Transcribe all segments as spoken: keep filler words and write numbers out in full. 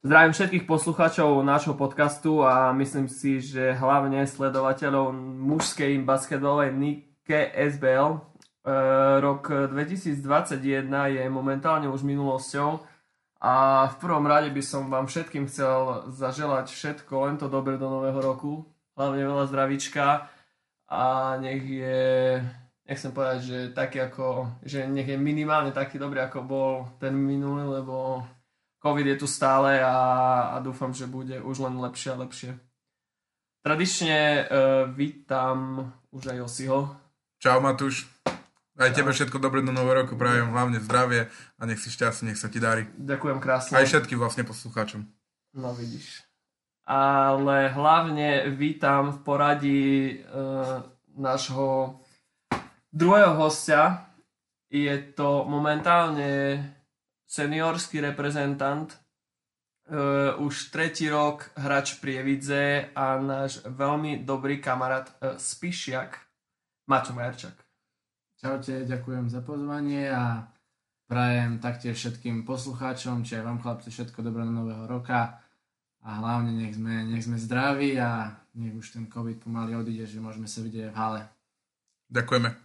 Zdravím všetkých poslucháčov nášho podcastu a myslím si, že hlavne sledovateľov mužskej basketbalovej Nike es bé el. E, rok dvetisícdvadsaťjeden je momentálne už minulosťou a v prvom rade by som vám všetkým chcel zaželať všetko, len to dobre do nového roku. Hlavne veľa zdravíčka a nech je, nechcem povedať, že taký ako, že nech je minimálne taký dobrý, ako bol ten minulý, lebo COVID je tu stále a, a dúfam, že bude už len lepšie a lepšie. Tradične uh, vítam už aj Osiho. Čau Matúš. Aj tebe všetko dobré do nového roku, prajem hlavne zdravie a nech si šťastný, nech sa ti darí. Ďakujem krásne. Aj všetkým vlastne poslucháčom. No vidíš. Ale hlavne vítam v poradí uh, nášho druhého hostia. Je to momentálne seniorský reprezentant, uh, už tretí rok hráč Prievidze a náš veľmi dobrý kamarát uh, Spišiak, Maťo Majerčák. Čaute, ďakujem za pozvanie a prajem taktiež všetkým poslucháčom, či aj vám chlapci všetko dobré do nového roka a hlavne nech sme, nech sme zdraví a nech už ten COVID pomaly odíde, že môžeme sa vidieť v hale. Ďakujeme.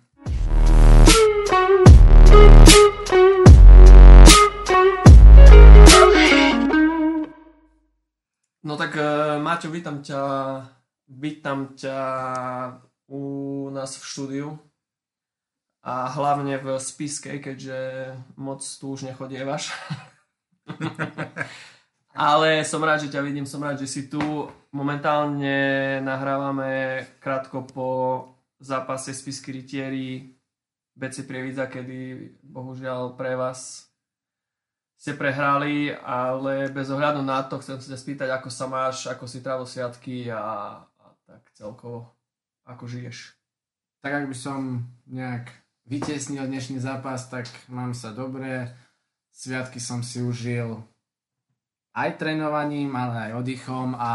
No tak uh, Maťo, vítam ťa, vítam ťa u nás v štúdiu a hlavne v Spiskej, keďže moc tu už nechodievaš. Ale som rád, že ťa vidím, som rád, že si tu. Momentálne nahrávame krátko po zápase Spisky Rytieri bé cé Prievidza, kedy bohužiaľ pre vás ste prehrali, ale bez ohľadu na to chcem sa ťa spýtať, ako sa máš, ako si trávil sviatky a, a tak celkovo, ako žiješ. Tak ak by som nejak vytiesnil dnešný zápas, tak mám sa dobre. Sviatky som si užil aj trénovaním, ale aj oddychom a,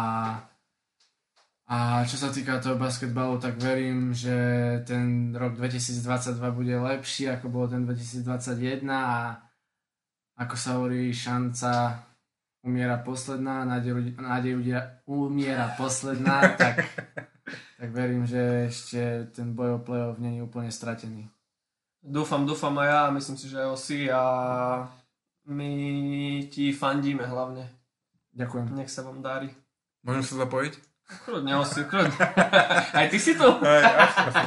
a čo sa týka toho basketbalu, tak verím, že ten rok dvetisícdvadsaťdva bude lepší, ako bol ten dvetisícdvadsaťjeden a ako sa hovorí, šanca umiera posledná, nádej, nádej umiera posledná, tak, tak verím, že ešte ten boj o play-off nie je úplne stratený. Dúfam, dúfam aj ja, myslím si, že aj Osi a my ti fandíme hlavne. Ďakujem. Nech sa vám darí. Môžem sa zapojiť? Kľudne, Osi, kľudne. Aj ty si tu? Aj, až,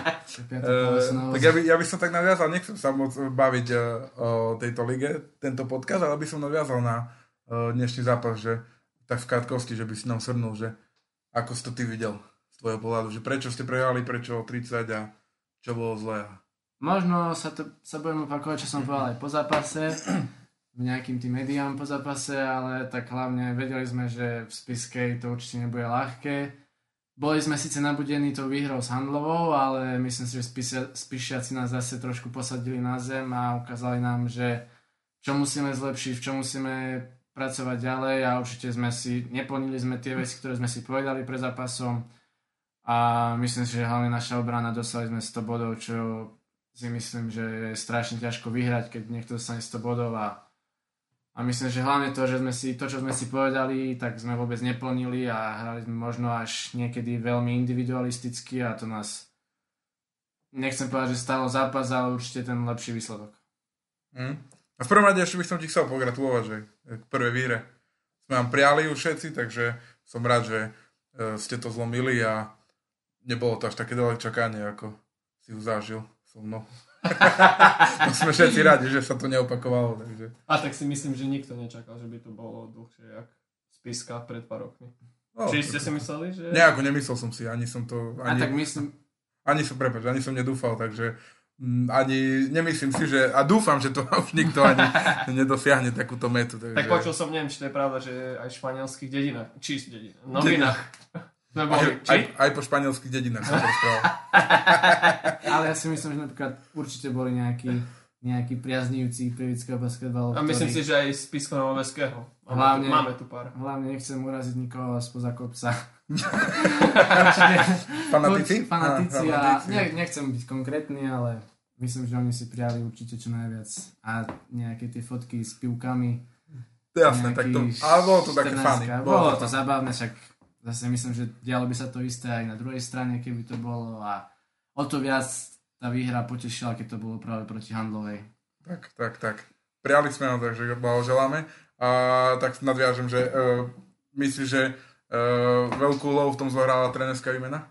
uh, tak ja by, ja by som tak naviazal, nechcem sa moc baviť uh, o tejto lige, tento podcast, ale by som naviazal na uh, dnešný zápas, že tak v krátkosti, že by si nám shrnul, že ako si to ty videl z tvojho pohľadu, že prečo ste prehrali, prečo tridsať a čo bolo zlé. Možno sa, to, sa budem opakovať, čo som povedal aj po zápase, nejakým tým médiám po zápase, ale tak hlavne vedeli sme, že v Spiskej to určite nebude ľahké. Boli sme síce nabudení tou výhrou s Handlovou, ale myslím si, že Spisia, Spišiaci nás zase trošku posadili na zem a ukázali nám, že čo musíme zlepšiť, v čom musíme pracovať ďalej a určite sme si, neplnili sme tie veci, ktoré sme si povedali pred zápasom a myslím si, že hlavne naša obrana, dostali sme sto bodov, čo si myslím, že je strašne ťažko vyhrať, keď niekto dostane sto bodov a A myslím, že hlavne to, že sme si, to, čo sme si povedali, tak sme vôbec neplnili a hrali sme možno až niekedy veľmi individualisticky a to nás, nechcem povedať, že stálo zápas, ale určite ten lepší výsledok. Mm. A v prvom rade ešte by som ti chcel pogratulovať, že k prvej výhre sme vám prijali už všetci, takže som rád, že ste to zlomili a nebolo to až také dlhé čakanie, ako si už zažil so mnou. No sme všetci radi, že sa to neopakovalo. Takže. A tak si myslím, že nikto nečakal, že by to bolo dlhšie jak Spiska pred pár rokmi. No, Či ste si mysleli, že... Nejako nemyslel som si, ani som to... Ani, a tak myslím... Ani som, prepáč, ani som nedúfal, takže m, ani nemyslím si, že... A dúfam, že to už nikto ani nedosiahne takúto metu. Takže... Tak počul som, neviem, či to je pravda, že aj v španielských dedinách, či dedinách, novinách. Aj, aj, aj po španielských dedinách som to rozprával. Ale ja si myslím, že napríklad určite boli nejakí, nejakí priaznivci prievidského basketbalu. A myslím ktorí... si, že aj Spisko-Noveského. Hlavne, máme tu pár. Hlavne nechcem uraziť nikoho spoza kopca. Fanatici? Fanatici a ne, nechcem byť konkrétny, ale myslím, že oni si prijali určite čo najviac. A nejaké tie fotky s pivkami To jasné, tak to, ale bolo to také funny. Bolo, bolo to zabavné, však zase myslím, že dialo by sa to isté aj na druhej strane, keby to bolo a o to viac tá výhra potešila, keď to bolo práve proti Handlovej. Tak, tak, tak. Prijali sme ho, takže blahoželáme. A tak nadviažem, že uh, myslíš, že uh, veľkú úlohu v tom zohrala trénerská výmena?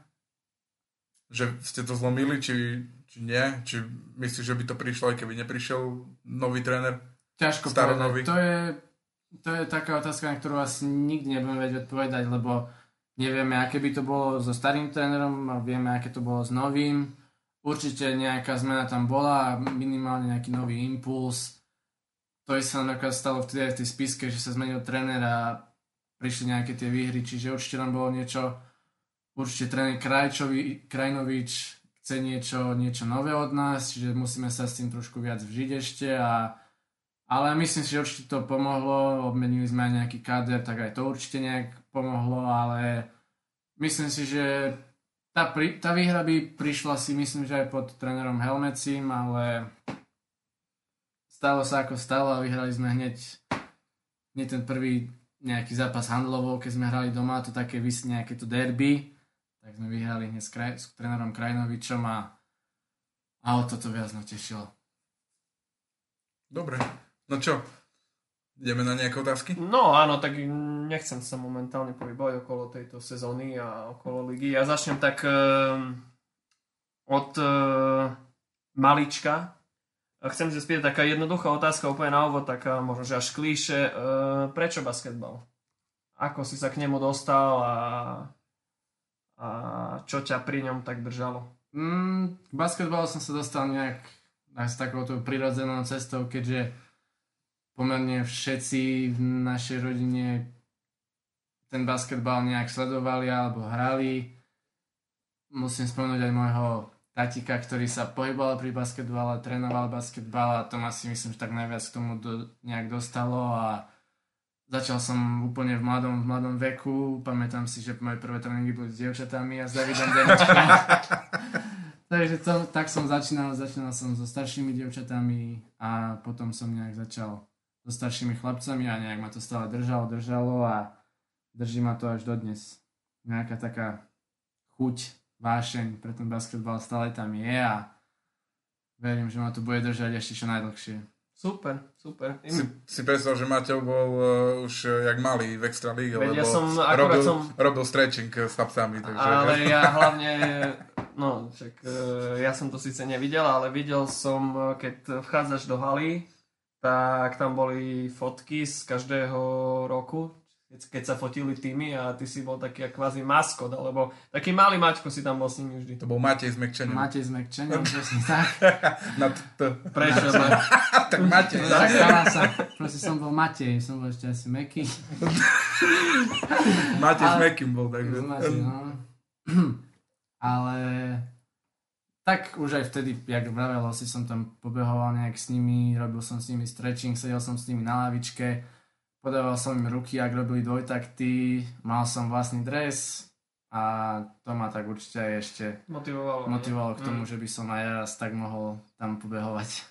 Že ste to zlomili, či, či nie? Či myslíš, že by to prišlo, aj keby neprišiel nový tréner? Ťažko povedať. To je, to je taká otázka, na ktorú asi nikdy nebudeme vedieť odpovedať, lebo nevieme, aké by to bolo so starým trénerom a vieme, aké to bolo s novým. Určite nejaká zmena tam bola, minimálne nejaký nový impuls. To je sa napríklad stalo vtedy aj v tej spiske, že sa zmenil tréner a prišli nejaké tie výhry, čiže určite tam bolo niečo, určite tréner Krajčovi, Krajnovič chce niečo, niečo nové od nás, čiže musíme sa s tým trošku viac vžiť ešte, a, ale myslím si, že určite to pomohlo, obmenili sme aj nejaký káder, tak aj to určite nejak pomohlo, ale myslím si, že tá, pri, tá výhra by prišla si, myslím, že aj pod trénerom Helmecim, ale stalo sa ako stalo a vyhrali sme hneď, hneď ten prvý nejaký zápas Handlovou, keď sme hrali doma, to také nejaké to derby, tak sme vyhrali hneď s, kraj, s trénerom Krajnovičom a, a o toto viac nás tešilo. Dobre, no čo, ideme na nejaké otázky? No áno, tak nechcem sa momentálne pohybovať okolo tejto sezóny a okolo ligy. Ja začnem tak uh, od uh, malička. Chcem sa spýtať taká jednoduchá otázka úplne na úvod, taká možno, že až klíše. Uh, prečo basketbal? Ako si sa k nemu dostal a, a čo ťa pri ňom tak držalo? Mm, k basketbalu som sa dostal nejak aj s takouto prirodzenou cestou, keďže pomerne všetci v našej rodine ten basketbal nejak sledovali alebo hrali. Musím spomenúť aj môjho tatika, ktorý sa pohyboval pri basketbale, trénoval basketbal a to ma si myslím, že tak najviac k tomu do, nejak dostalo a začal som úplne v mladom, v mladom veku. Pamätám si, že moje prvé tréningy boli s dievčatami a s Davidom Deničkom. Takže to, tak som začínal, začínal som so staršími dievčatami a potom som nejak začal so staršími chlapcami a nejak ma to stále držalo, držalo a drží ma to až dodnes. Nejaká taká chuť, vášeň pre ten basketbal stále tam je a verím, že ma to bude držať ešte čo najdlhšie. Super, super. Si, si predstav, že Mateo bol uh, už uh, jak malý v Extra League, lebo ja som, robil, som... robil stretching s chlapcami. Takže... Ale ja hlavne, no, čak, uh, ja som to síce nevidel, ale videl som, uh, keď vchádzaš do haly, tak tam boli fotky z každého roku, keď sa fotili týmy a ty si bol taký kvázi maskot, alebo taký malý Maťko si tam bol s nimi vždy. To bol Matej s Mekčenom. Matej s Mekčenom, presne tak. Na to. Prečo? Tak Matej. Tak stáva sa. Proste som bol Matej, som bol ešte asi Meky. Matej s Mekým bol, takže. Matej, no. Ale tak už aj vtedy, jak vravel, si som tam pobehoval nejak s nimi, robil som s nimi stretching, sedel som s nimi na lavičke, podával som im ruky, ak robili dvojtakty, mal som vlastný dres a to ma tak určite aj ešte motivovalo, motivovalo k tomu, mm. že by som aj raz tak mohol tam pobehovať.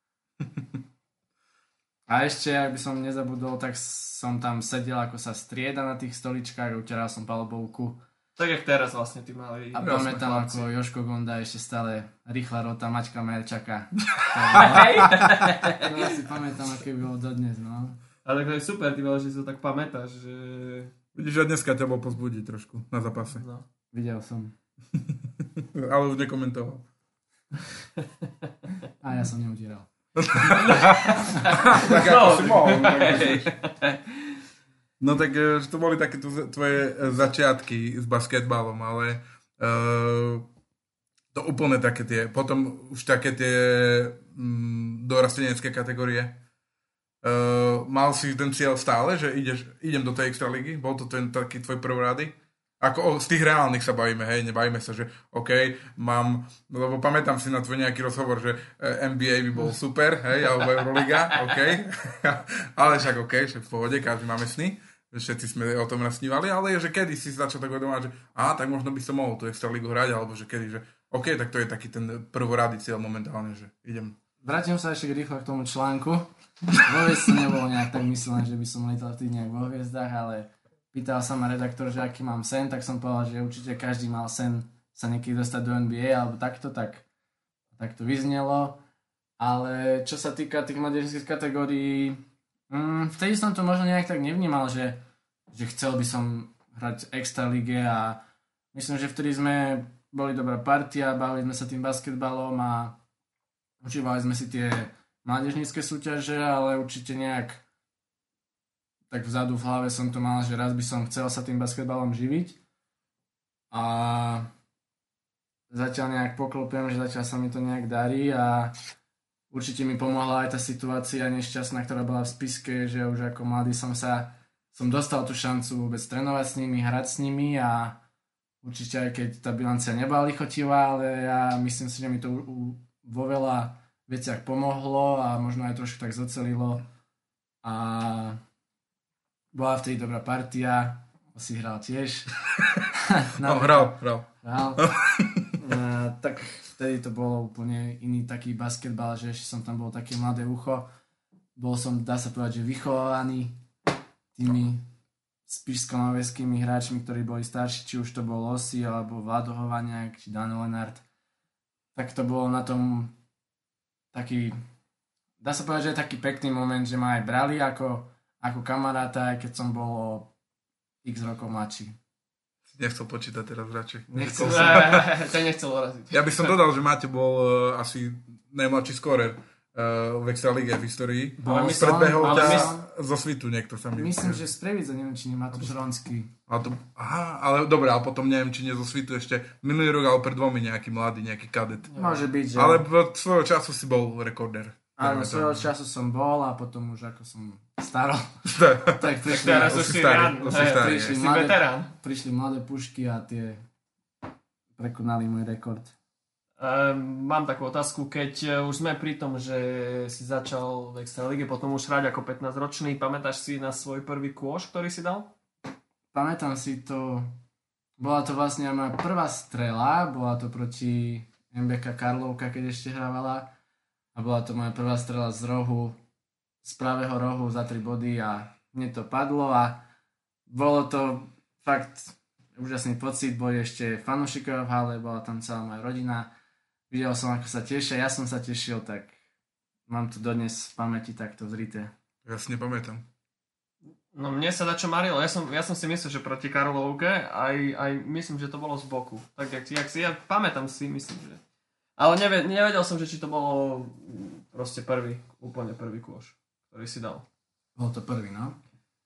A ešte, ak by som nezabudol, tak som tam sedel, ako sa strieda na tých stoličkách, uteral som palubovku. Tak jak teraz vlastne tí mali. A pamätám, ako Joško Gonda ešte stále rýchla rota Maťka Merčaka. To si pamätám, aké by bolo dodnes, no. Ale to je super, ty veľa, že si to tak pamätáš, že... Vidíš, že dneska ťa bol pozbudiť trošku na zápase. No. Videl som. Ale už nekomentoval. A ja som neudieral. Tak ako no, si mohol. No tak to boli také tvoje začiatky s basketbalom, ale uh, to úplne také tie, potom už také tie mm, dorastenecké kategórie. Uh, mal si ten cieľ stále, že ideš, idem do tej extraligy? Bol to ten taký tvoj prvorady? Ako o, z tých reálnych sa bavíme, hej, nebavíme sa, že OK, mám, lebo pamätám si na tvoj nejaký rozhovor, že N B A by bol super, hej, alebo Euroliga, OK, ale však OK, však v pohode, každý máme sny, všetci sme o tom nasnívali, ale že kedy si začal tak uvedomovať, že á, tak možno by som mohol tú extraligu hrať, alebo že kedy, že OK, tak to je taký ten prvorady cieľ momentálne, že idem. Vrátim sa ešte rýchlo k tomu článku. Vôbec to nebolo nejak tak myslené, že by som lietal v tých nejak vo hviezdách, ale pýtal sa ma redaktor, že aký mám sen, tak som povedal, že určite každý mal sen sa niekedy dostať do en bí ej alebo takto, tak, tak to vyznelo. Ale čo sa týka tých mládežnických kategórií, mm, vtedy som to možno nejak tak nevnímal, že, že chcel by som hrať extra lige a myslím, že vtedy sme boli dobrá partia, bavili sme sa tým basketbalom a užívali sme si tie mládežnícke súťaže, ale určite nejak tak vzadu v hlave som to mal, že raz by som chcel sa tým basketbalom živiť a zatiaľ nejak poklopujem, že zatiaľ sa mi to nejak darí a určite mi pomohla aj tá situácia nešťastná, ktorá bola v Spiske, že už ako mladý som sa som dostal tú šancu vôbec trénovať s nimi, hrať s nimi a určite aj keď tá bilancia nebola lichotivá, ale ja myslím si, že mi to u, u, vo veľa veciach pomohlo a možno aj trošku tak zocelilo a bola vtedy dobrá partia, si hral tiež. No, hral, hral. hral. A, tak vtedy to bolo úplne iný taký basketbal, že ešte som tam bol také mladé ucho. Bol som, dá sa povedať, že vychovaný tými spišsko-noveskými hráčmi, ktorí boli starší, či už to bol Losi, alebo Vlado Hovaniak, či Dan Lenart. Tak to bolo na tom taký, dá sa povedať, že je taký pekný moment, že ma aj brali ako, ako kamaráta, aj keď som bol o x rokov mladší. Nechcel počítať teraz radšej. Nechcel som. Ne, to nechcel uraziť. Ja by som dodal, že Maťo bol uh, asi najmladší skorer uh, v extralíge v histórii. Predbehol ťa mysl... zo Svitu niekto sa mi... Myslím, že z Prievidze, neviem, či nie Matúš Ronský. Ale to... Aha, ale dobre, ale potom neviem, či nie zo Svitu ešte minulý rok, ale pred dvomi nejaký mladý, nejaký kadet. Môže byť, že... Ale v svojho času si bol rekorder. Áno, svojho času som bol a potom už ako som starol. Tak prišli, teraz už si starý, starý, prišli, si mladé, veterán. prišli mladé pušky a tie prekonali môj rekord. Um, mám takú otázku, keď už sme pri tom, že si začal v extralíge, potom už hrať ako pätnásťročný, pamätáš si na svoj prvý kôš, ktorý si dal? Pamätám si to, bola to vlastne moja prvá strela, bola to proti em bé ká Karlovka, keď ešte hrávala. A bola to moja prvá strela z rohu, z pravého rohu za tri body a mne to padlo a bolo to fakt úžasný pocit, boli ešte fanúšikovia v hale, bola tam celá moja rodina, videl som, ako sa tešia, ja som sa tešil, tak mám to dodnes v pamäti takto zrité. Ja si nepamätám. No mne sa dačo marilo, ja som, ja som si myslel, že proti Karlovke, aj, aj myslím, že to bolo z boku, tak jak, jak si, ja pamätám si, myslím, že... Ale nevedel, nevedel som, že či to bolo proste prvý, úplne prvý kôš, ktorý si dal. Bol to prvý, no.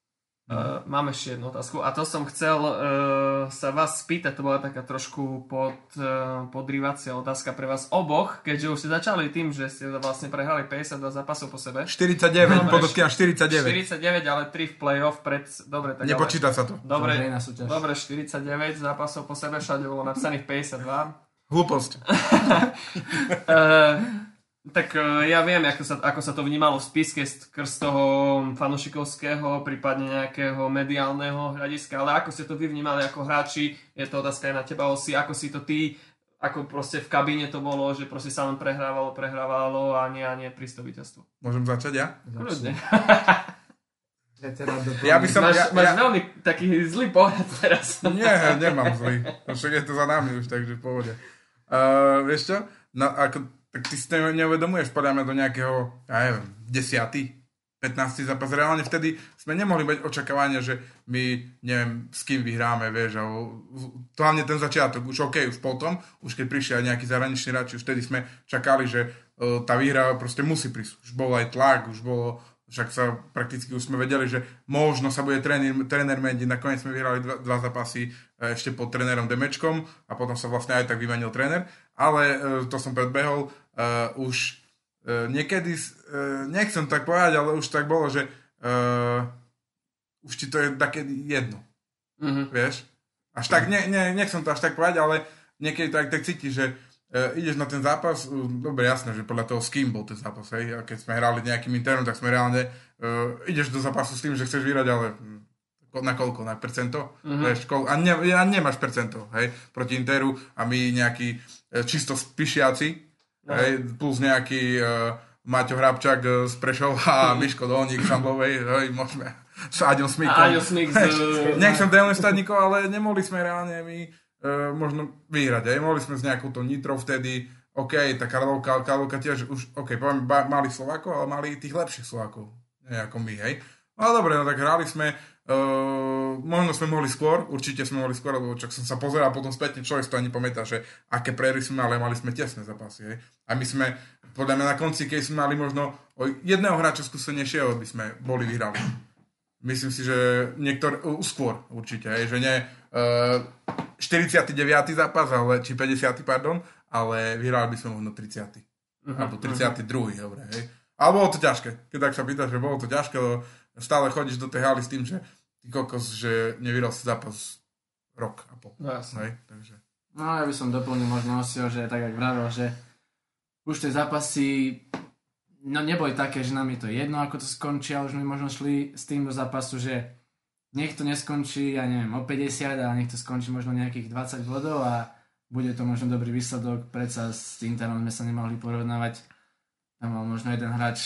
Uh, mám ešte jednu otázku a to som chcel uh, sa vás spýtať, to bola taká trošku pod, uh, podrývacia otázka pre vás oboch, keďže už ste začali tým, že ste vlastne prehrali päťdesiatdva zápasov po sebe. štyridsaťdeväť, podotkiam štyridsaťdeväť. štyridsaťdeväť, ale tri v play-off pred... Dobre, tak nepočíta ale... sa to. Dobre, dobre, štyridsaťdeväť zápasov po sebe, všade bolo napísaných päťdesiatdva. Hlúposť. uh, tak uh, ja viem, ako sa, ako sa to vnímalo v Spiske skrz toho fanušikovského, prípadne nejakého mediálneho hľadiska, ale ako ste to vy vnímali ako hráči, je to otázka aj na teba, Osi, ako si to ty, ako proste v kabíne to bolo, že proste sa len prehrávalo, prehrávalo a nie a nie prísť to víťazstvo. Môžem začať ja? Kľudne. Ja by som... Máš, ja, máš ja... veľmi taký zlý pohľad teraz. Nie, nemám zlý. Však je to za nami už, takže v pohode. Uh, vieš čo? No, ako, tak ty si to neuvedomuješ, podľa mňa do nejakého, ja neviem, desiatý, pätnásty zápas. Reálne vtedy sme nemohli mať očakávania, že my, neviem, s kým vyhráme, vieš. A to hlavne ten začiatok, už OK, už potom, už keď prišli aj nejakí zahraniční hráči, už vtedy sme čakali, že uh, tá výhra proste musí prísť. Už bol aj tlak, už bolo... Však sa prakticky už sme vedeli, že možno sa bude tréner, tréner meniť. Nakoniec sme vyhrali dva, dva zápasy ešte pod trénerom Demečkom a potom sa vlastne aj tak vymenil tréner. Ale to som predbehol. Uh, už uh, niekedy, uh, nechcem tak povedať, ale už tak bolo, že uh, už ti to je také jedno. Mm-hmm. Vieš? Až tak, ne, ne, nechcem to až tak povedať, ale niekedy to aj tak cíti, že Uh, ideš na ten zápas, uh, dobre jasné, že podľa toho s kým bol ten zápas, hej, a keď sme hrali nejakým internom, tak sme reálne, uh, ideš do zápasu s tým, že chceš vyhrať, ale na koľko, na percento, mm-hmm. vieš, koľko, a, ne, a nemáš percento, hej, proti Interu a my nejakí uh, čisto spišiaci, no. Hej, plus nejaký uh, Maťo Hrabčák z Prešova a Miško Dolník z Handlovej, hej, môžeme s Aďom Smikom. Aďom Smik z... Nechcem délne stadníkov, ale nemohli sme reálne my uh, možno vyhrať, hej. Mohli sme s nejakou to Nitrou vtedy, OK, tá Karlovka, Karlovka tiež už, OK, poviem, mali Slovákov, ale mali tých lepších Slovákov, nie ako my, hej. No dobre, no tak hrali sme, uh, možno sme mohli skôr, určite sme mohli skôr, lebo čak som sa pozeral potom spätne, človek si to ani pamätá, že aké prehry sme mali, ale mali sme tesné zápasy, hej. A my sme, podľa mňa na konci, keď sme mali možno o jedného hráča skúsenejšieho, by sme boli vyhrali. Myslím si, že niektor, uh, skôr určite, hej, že nie uh, štyridsiaty deviaty zápas, ale, či päťdesiaty pardon, ale vyhrali by sme možno tridsiaty Uh-huh, alebo tridsiaty druhý Uh-huh. Dobre, hej. Ale bolo to ťažké, keď tak sa pýtaš, že bolo to ťažké, lebo stále chodíš do tej haly s tým, že ty kokos, že nevyhral si zápas rok a pol. No jasne. Hej, takže. No ja by som doplnil možno Osio, že tak jak vravel, že už tie zápasy no neboli také, že nám je to jedno, ako to skončí, a už my možno šli s tým do zápasu, že nech to neskončí, ja neviem, o päťdesiat a nech to skončí možno nejakých dvadsať bodov a bude to možno dobrý výsledok, predsa s Interom sme sa nemohli porovnávať. Tam mal možno jeden hráč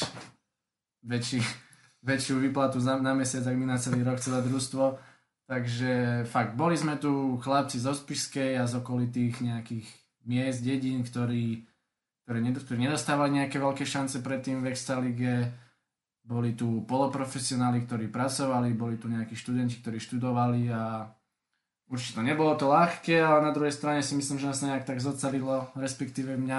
väčší väčšiu výplatu na mesiac, ak my na celý rok, celé družstvo. Takže fakt, boli sme tu chlapci zo Spišskej a z okolitých nejakých miest, dedín, ktorí, ktorí nedostávali nejaké veľké šance predtým v Extralige. Boli tu poloprofesionáli, ktorí pracovali, boli tu nejakí študenti, ktorí študovali a určite to nebolo to ľahké, ale na druhej strane si myslím, že nás nejak tak zocelilo, respektíve mňa.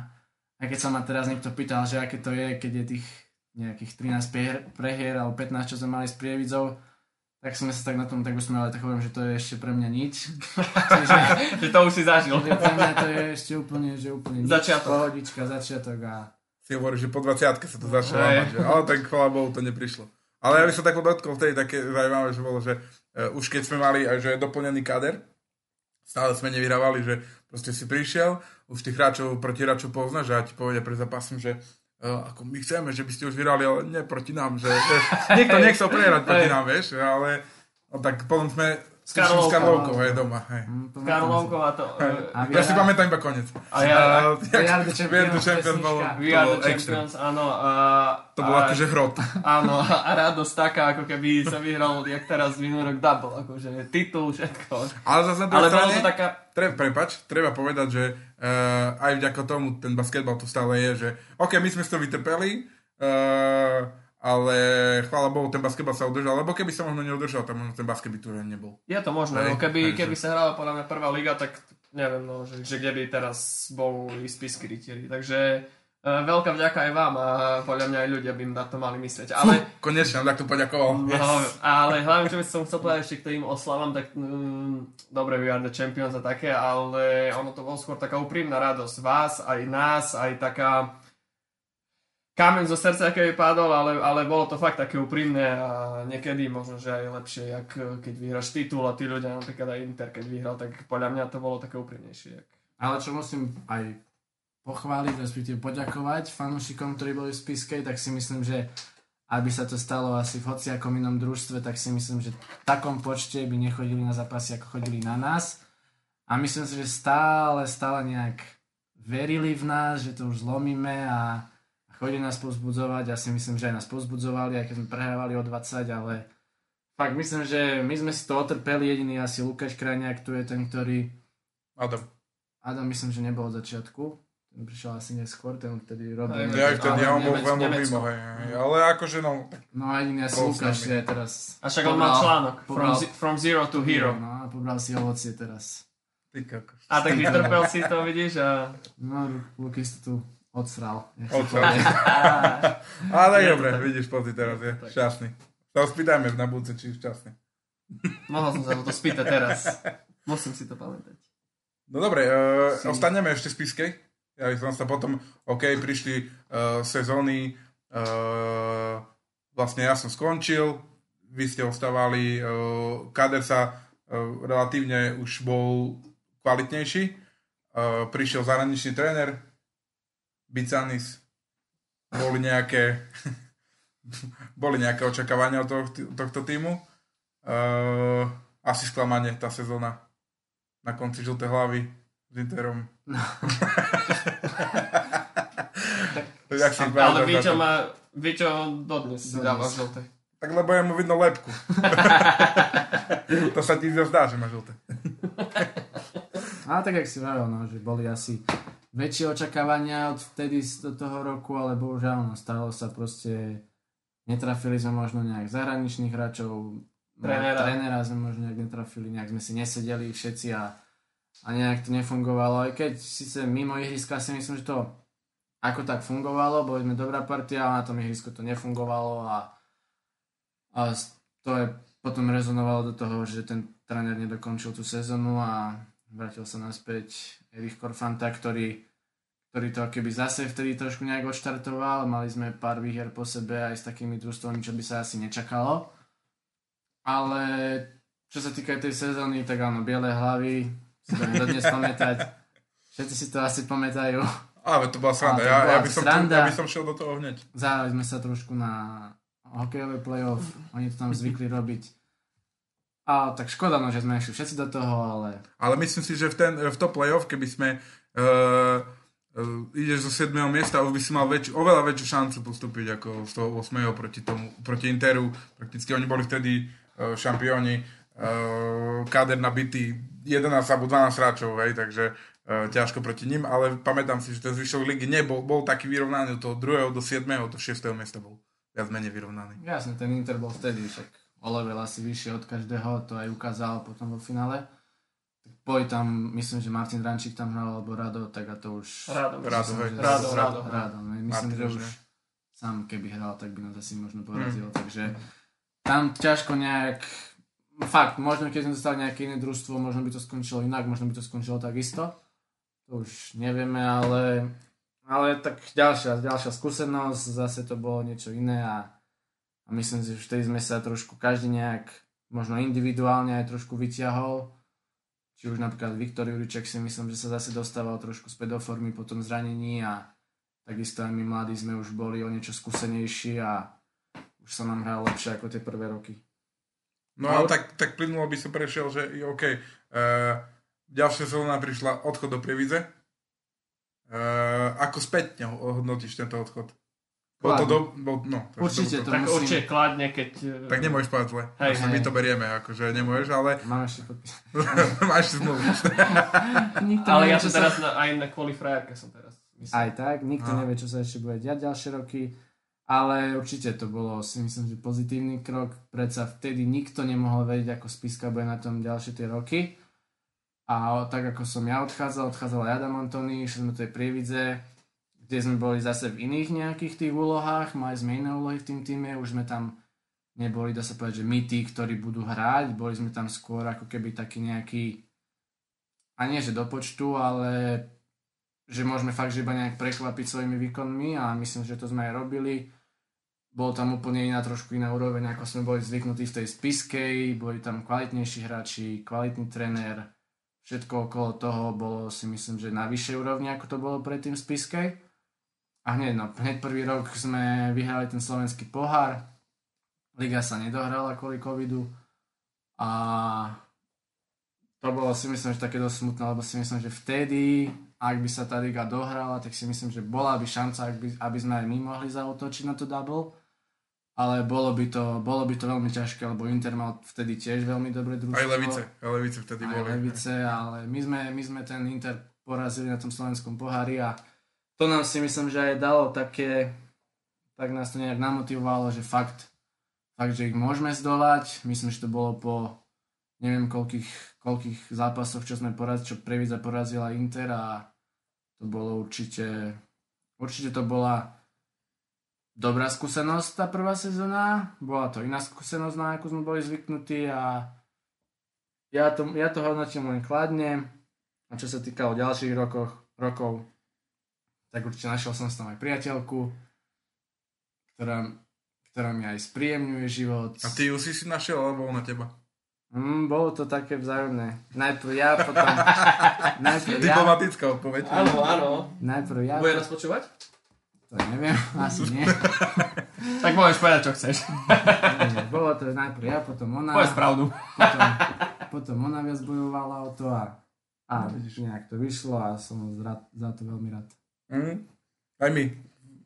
A keď sa ma teraz niekto pýtal, že aké to je, keď je tých nejakých trinásť prehier alebo pätnásť, čo sme mali s Prievicou, tak sme sa tak na tom tak usmiali, tak hovorím, že to je ešte pre mňa nič. Čiže, že to už si zažil. Že pre mňa to je ešte úplne, že úplne nič. Začiatok. Pohodička, začiatok a... Si hovoríš, že po dvadsiatke sa to začalo mať, že? Ale tak chvála Bohu to neprišlo. Ale ja by som tak dotkol vtedy také zaujímavé, že bolo, že uh, už keď sme mali aj že doplnený kader, stále sme nevyhrávali, že proste si prišiel, už tých hráčov, proti hráčov poznáš a ti povedia pred zápasom, že Uh, ako my chceme, že by ste už vyhrali, ale nie proti nám, že vieš, niekto nechcel prehrať proti nám, vieš, ale no, tak potom sme s Karlovkou, hej, doma, hej. S Karlovkou a to... Uh, ja si pamätám iba koniec. A ja... We are the champions, bolo, We are the champions, áno. To bolo akože hrot. Áno, a radosť taká, ako keby sa vyhral, jak teraz minulý rok double, akože titul, všetko. Ale zase na druhej strane, taká... Treba, prepač, treba povedať, že uh, aj vďaka tomu ten basketbal tu stále je, že OK, my sme si to vytrpeli, uh, ale chvála Bohu, ten basketbal sa udržal, lebo keby sa možno neudržal, tak možno ten basket by tu aj nebol. Je to možné, no keby, keby sa hrala podľa mňa prvá liga, tak neviem, no, že, že kde by teraz bol i Spišskí rytieri. Takže uh, veľká vďaka aj vám a podľa mňa aj ľudia by na to mali myslieť. Ale... Fú, konečne, tak to poďakoval. No, yes. Ale hlavne, čo by som chcel povedať ešte k tým oslavám, tak um, dobre, we are the champions a také, ale ono to bolo skôr taká úprimná radosť vás, aj nás, aj taká kameň zo srdca, aký by padol, ale, ale bolo to fakt také úprimné a niekedy možno, že aj lepšie, jak keď vyhráš titul a tí ľudia, napríklad aj Inter, keď vyhral, tak podľa mňa to bolo také úprimnejšie. Jak... Ale čo musím aj pochváliť, respektíve poďakovať fanúšikom, ktorí boli v Spišskej, tak si myslím, že aby sa to stalo asi v hociakom inom družstve, tak si myslím, že v takom počte by nechodili na zápasy, ako chodili na nás. A myslím si, že stále, stále nejak verili v nás, že to už zlomíme a chodili nás povzbudzovať. Ja si myslím, že aj nás povzbudzovali, aj keď sme prehrávali o dvadsať, ale fakt myslím, že my sme si to otrpeli. Jediný asi Lukáš Krajniak, tu je ten, ktorý... Adam. Adam myslím, že nebol od začiatku. Ten prišiel asi neskôr, ten vtedy robil... Ja vtedy, ja on bol veľmi mimo, ale akože no... No a jediný asi Lukáš je teraz... A však on mal článok, pobral, from, from zero to hero. No a pobral si ovocie teraz. Ty kokos. A tak vytrpel si to, vidíš? A... No, Lukáš to tu odsral. Odsral. Ale tak dobre, vidíš, pozri teraz, je šťastný. Sa ho spýtajme na budúce, či je šťastný. Mohol som sa to spýtať teraz. Musím si to pamätať. No dobre, uh, ostaneme ešte v Spišskej. Ja som sa potom, OK, prišli uh, sezóny, uh, vlastne ja som skončil, vy ste ostávali, uh, kader sa uh, relatívne už bol kvalitnejší, uh, prišiel zahraničný tréner, Bicanis, boli nejaké boli nejaké očakávania od tohto, tohto týmu, uh, asi sklamanie tá sezóna na konci žltej hlavy s Interom. No. Jak si ale Víťo má, Víťo dodnes si dáva žlté. Tak lebo je mu vidno lepku. To sa ti zdá, že má žlté. Ale tak, jak si vravel, no, že boli asi väčšie očakávania od vtedy do toho roku, ale bohužiaľ, no, stalo sa proste, netrafili sme možno nejak zahraničných hráčov, trénera. trénera sme možno nejak netrafili, nejak sme si nesedeli všetci a, a nejak to nefungovalo. Aj keď síce mimo ihriska si myslím, že to ako tak fungovalo, boli sme dobrá partia, a na tom ihrisku to nefungovalo a, a to je potom rezonovalo do toho, že ten tréner nedokončil tú sezónu a vrátil sa naspäť Erich Korfanta, ktorý, ktorý to keby zase vtedy trošku nejak odštartoval. Mali sme pár výher po sebe aj s takými družstvami, čo by sa asi nečakalo. Ale čo sa týka tej sezóny, tak áno, biele hlavy, si to dodnes pamätať. Všetci si to asi pamätajú. Ale to bola sranda, ja, ja, by som sranda. ja by som šiel do toho hneď. Zahrali sme sa trošku na hokejové play-off, oni to tam zvykli robiť. A tak škoda, no, že sme išli všetci do toho, ale... Ale myslím si, že v, ten, v to play-off, keby sme uh, uh, ideš zo siedmeho miesta, už by si mal väč, oveľa väčšiu šancu postúpiť ako z toho ôsmeho proti, tomu, proti Interu. Prakticky oni boli vtedy uh, šampióni, uh, káder nabitý jedenásť alebo dvanásť hráčov, hej, takže uh, ťažko proti ním, ale pamätám si, že ten zvyšok ligy nebol, bol taký vyrovnaný od toho druhého do siedmeho do šiesteho miesta bol viac menej vyrovnaný. Jasne, ten Inter bol vtedy však o level asi vyššie od každého, to aj ukázal potom vo finále. Boli tam, myslím, že Martin Rančík tam hral, alebo Rado, tak a to už... Rado, Rado, myslím, Rado, Rado, Rado, Rado, Rado. No, myslím, Martin, že už ne? Sám keby hral, tak by nás asi možno porazil, mm. takže tam ťažko nejak... Fakt, možno keď sme dostali nejaké iné družstvo, možno by to skončilo inak, možno by to skončilo takisto. To už nevieme, ale... Ale tak ďalšia, ďalšia skúsenosť, zase to bolo niečo iné a A myslím si, že vtedy sme sa trošku každý nejak, možno individuálne aj trošku vyťahol. Či už napríklad Viktor Juriček si myslím, že sa zase dostával trošku späť do formy po tom zranení a takisto aj my mladí sme už boli o niečo skúsenejší a už sa nám hralo lepšie ako tie prvé roky. No ale tak, tak plynulo by som prešiel, že OK, uh, ďalšia sezóna prišla odchod do Prievidze. Uh, ako spätne hodnotíš tento odchod? Bol to do, bol, no, určite to, tak musím... určite kladne, keď... Tak nemôžeš povedať zle. Hej, hej. My to berieme, akože nemôžeš, ale... Máš si podpísať. Máš si zmluvu. Ale ja som teraz na, aj na kvôli frajerke som teraz. Myslím. Aj tak, nikto a. nevie, čo sa ešte bude diať ďalšie roky, ale určite to bolo, si myslím, že pozitívny krok. Predsa vtedy nikto nemohol vedieť, ako Spišská bude na tom ďalšie tie roky. A tak, ako som ja odchádzal, odchádzal aj Adam Antony, išli sme tej Prievidze, kde sme boli zase v iných nejakých tých úlohách, mali sme iné úlohy v tým týme, už sme tam neboli, dá sa povedať, že my tí, ktorí budú hrať, boli sme tam skôr ako keby taký nejaký, a nie že do počtu, ale že môžeme fakt, že iba nejak prekvapiť svojimi výkonmi a myslím, že to sme aj robili. Bol tam úplne iná, trošku iná úroveň, ako sme boli zvyknutí v tej Spišskej, boli tam kvalitnejší hráči, kvalitný tréner, všetko okolo toho bolo si myslím, že na vyššej úrovni, ako to bolo predtým v Spišskej. A hneď, no, hneď prvý rok sme vyhrali ten slovenský pohár. Liga sa nedohrala kvôli covidu. A to bolo si myslím, že také dosť smutné, lebo si myslím, že vtedy, ak by sa tá liga dohrala, tak si myslím, že bola by šanca, aby, aby sme aj my mohli zaútočiť na to double. Ale bolo by to, bolo by to veľmi ťažké, lebo Inter mal vtedy tiež veľmi dobré družstvo. Aj Levice, aj Levice vtedy boli. Aj Levice, ale my sme, my sme ten Inter porazili na tom slovenskom pohári a to nám si myslím, že aj dalo také, tak nás to nejak namotivovalo, že fakt, fakt, že ich môžeme zdolať. Myslím, že to bolo po neviem koľkých, koľkých zápasoch, čo sme porazili, čo Prievidza porazila Inter a to bolo určite, určite to bola dobrá skúsenosť tá prvá sezóna. Bola to iná skúsenosť, na akú sme boli zvyknutí a ja to, ja to hodnotím len kladne. A čo sa týkalo ďalších rokoch, rokov, tak určite našiel som s tam aj priateľku, ktorá, ktorá mi aj spríjemňuje život. A ty ju si si našiel, alebo na teba? Mm, bolo to také vzájomné. Najprv ja, potom... najprv Diplomatická ja, odpoveď. Áno, áno. Najprv ja... Bude nás počúvať? To neviem, asi nie. Tak môžeš povedať, čo chceš. Nie, bolo to najprv ja, potom ona... Povedz pravdu. Potom, potom ona viac bojovala o to a, a nejak to vyšlo a som za, za to veľmi rád. Mm. Aj my.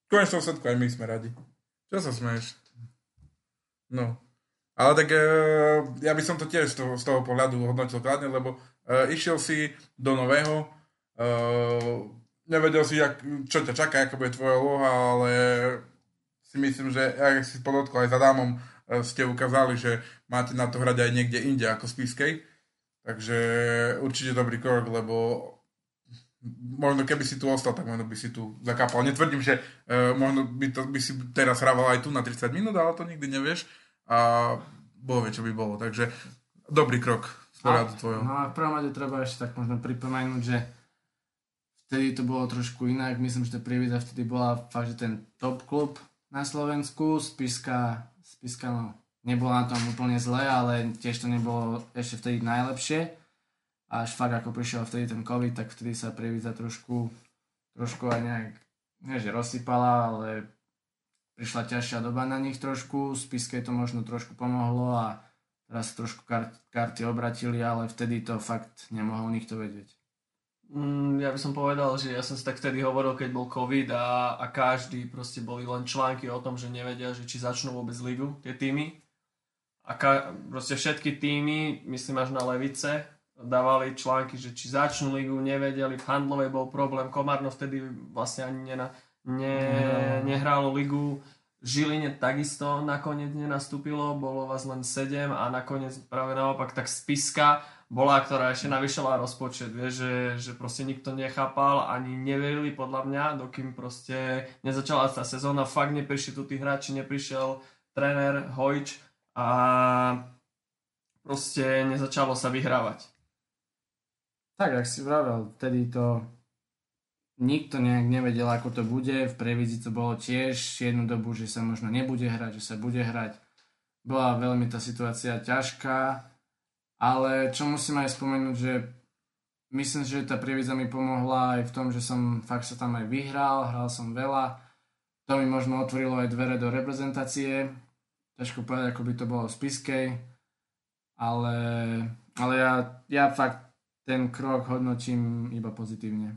konečnom sledku aj my sme radi. Čo sa smeješ? No. Ale tak e, ja by som to tiež z toho, z toho pohľadu hodnotil kladne, lebo e, išiel si do nového, e, nevedel si, jak, čo ťa čaká, aká bude tvoja úloha, ale si myslím, že ak si podotkol aj za Dámom, e, ste ukázali, že máte na to hrať aj niekde inde ako v Spišskej. Takže určite dobrý krok, lebo možno keby si tu ostal, tak možno by si tu zakápal. Netvrdím, že e, možno by, to, by si teraz hrával aj tu na tridsať minút, ale to nikdy nevieš. A Boh vie, čo by bolo. Takže dobrý krok z pohľadu tvojho. No a v prvom rade treba ešte tak možno pripomenúť, že vtedy to bolo trošku inak. Myslím, že tá Prievidza vtedy bola fakt, že ten top klub na Slovensku. Spišská, Spišská no, nebola na tom úplne zle, ale tiež to nebolo ešte vtedy najlepšie. Až fakt ako prišiel vtedy ten COVID, tak vtedy sa Prievidza trošku, trošku aj nejak, nie že rozsypala, ale prišla ťažšia doba na nich trošku, Spišskej to možno trošku pomohlo a teraz trošku kart, karty obratili, ale vtedy to fakt nemohol nikto vedieť. Mm, ja by som povedal, že ja som si tak vtedy hovoril, keď bol COVID a, a každý proste boli len články o tom, že nevedia, že či začnú vôbec ligu, tie týmy. A ka, proste všetky týmy, myslím až na Levice, dávali články, že či začnú ligu, nevedeli, v Handlovej bol problém, Komárno vtedy vlastne ani nena, ne, no. nehrálo ligu, Žiline takisto nakoniec nenastúpilo, bolo vás len sedem a nakoniec práve naopak tak Spišská bola, ktorá ešte navyšala rozpočet, vieš, že, že proste nikto nechápal, ani neverili podľa mňa, dokým proste nezačala tá sezóna, fakt neprišli tu tí hráči, neprišiel tréner Hojč a proste nezačalo sa vyhrávať. Tak, ak si vravel, vtedy to nikto nejak nevedel, ako to bude. V Prievidzi to bolo tiež jednu dobu, že sa možno nebude hrať, že sa bude hrať. Bola veľmi tá situácia ťažká, ale čo musím aj spomenúť, že myslím, že tá Prievidza mi pomohla aj v tom, že som fakt sa tam aj vyhral, hral som veľa. To mi možno otvorilo aj dvere do reprezentácie. Ťažko povedať, ako by to bolo v Spišskej, ale, ale ja, ja fakt ten krok hodnotím iba pozitívne.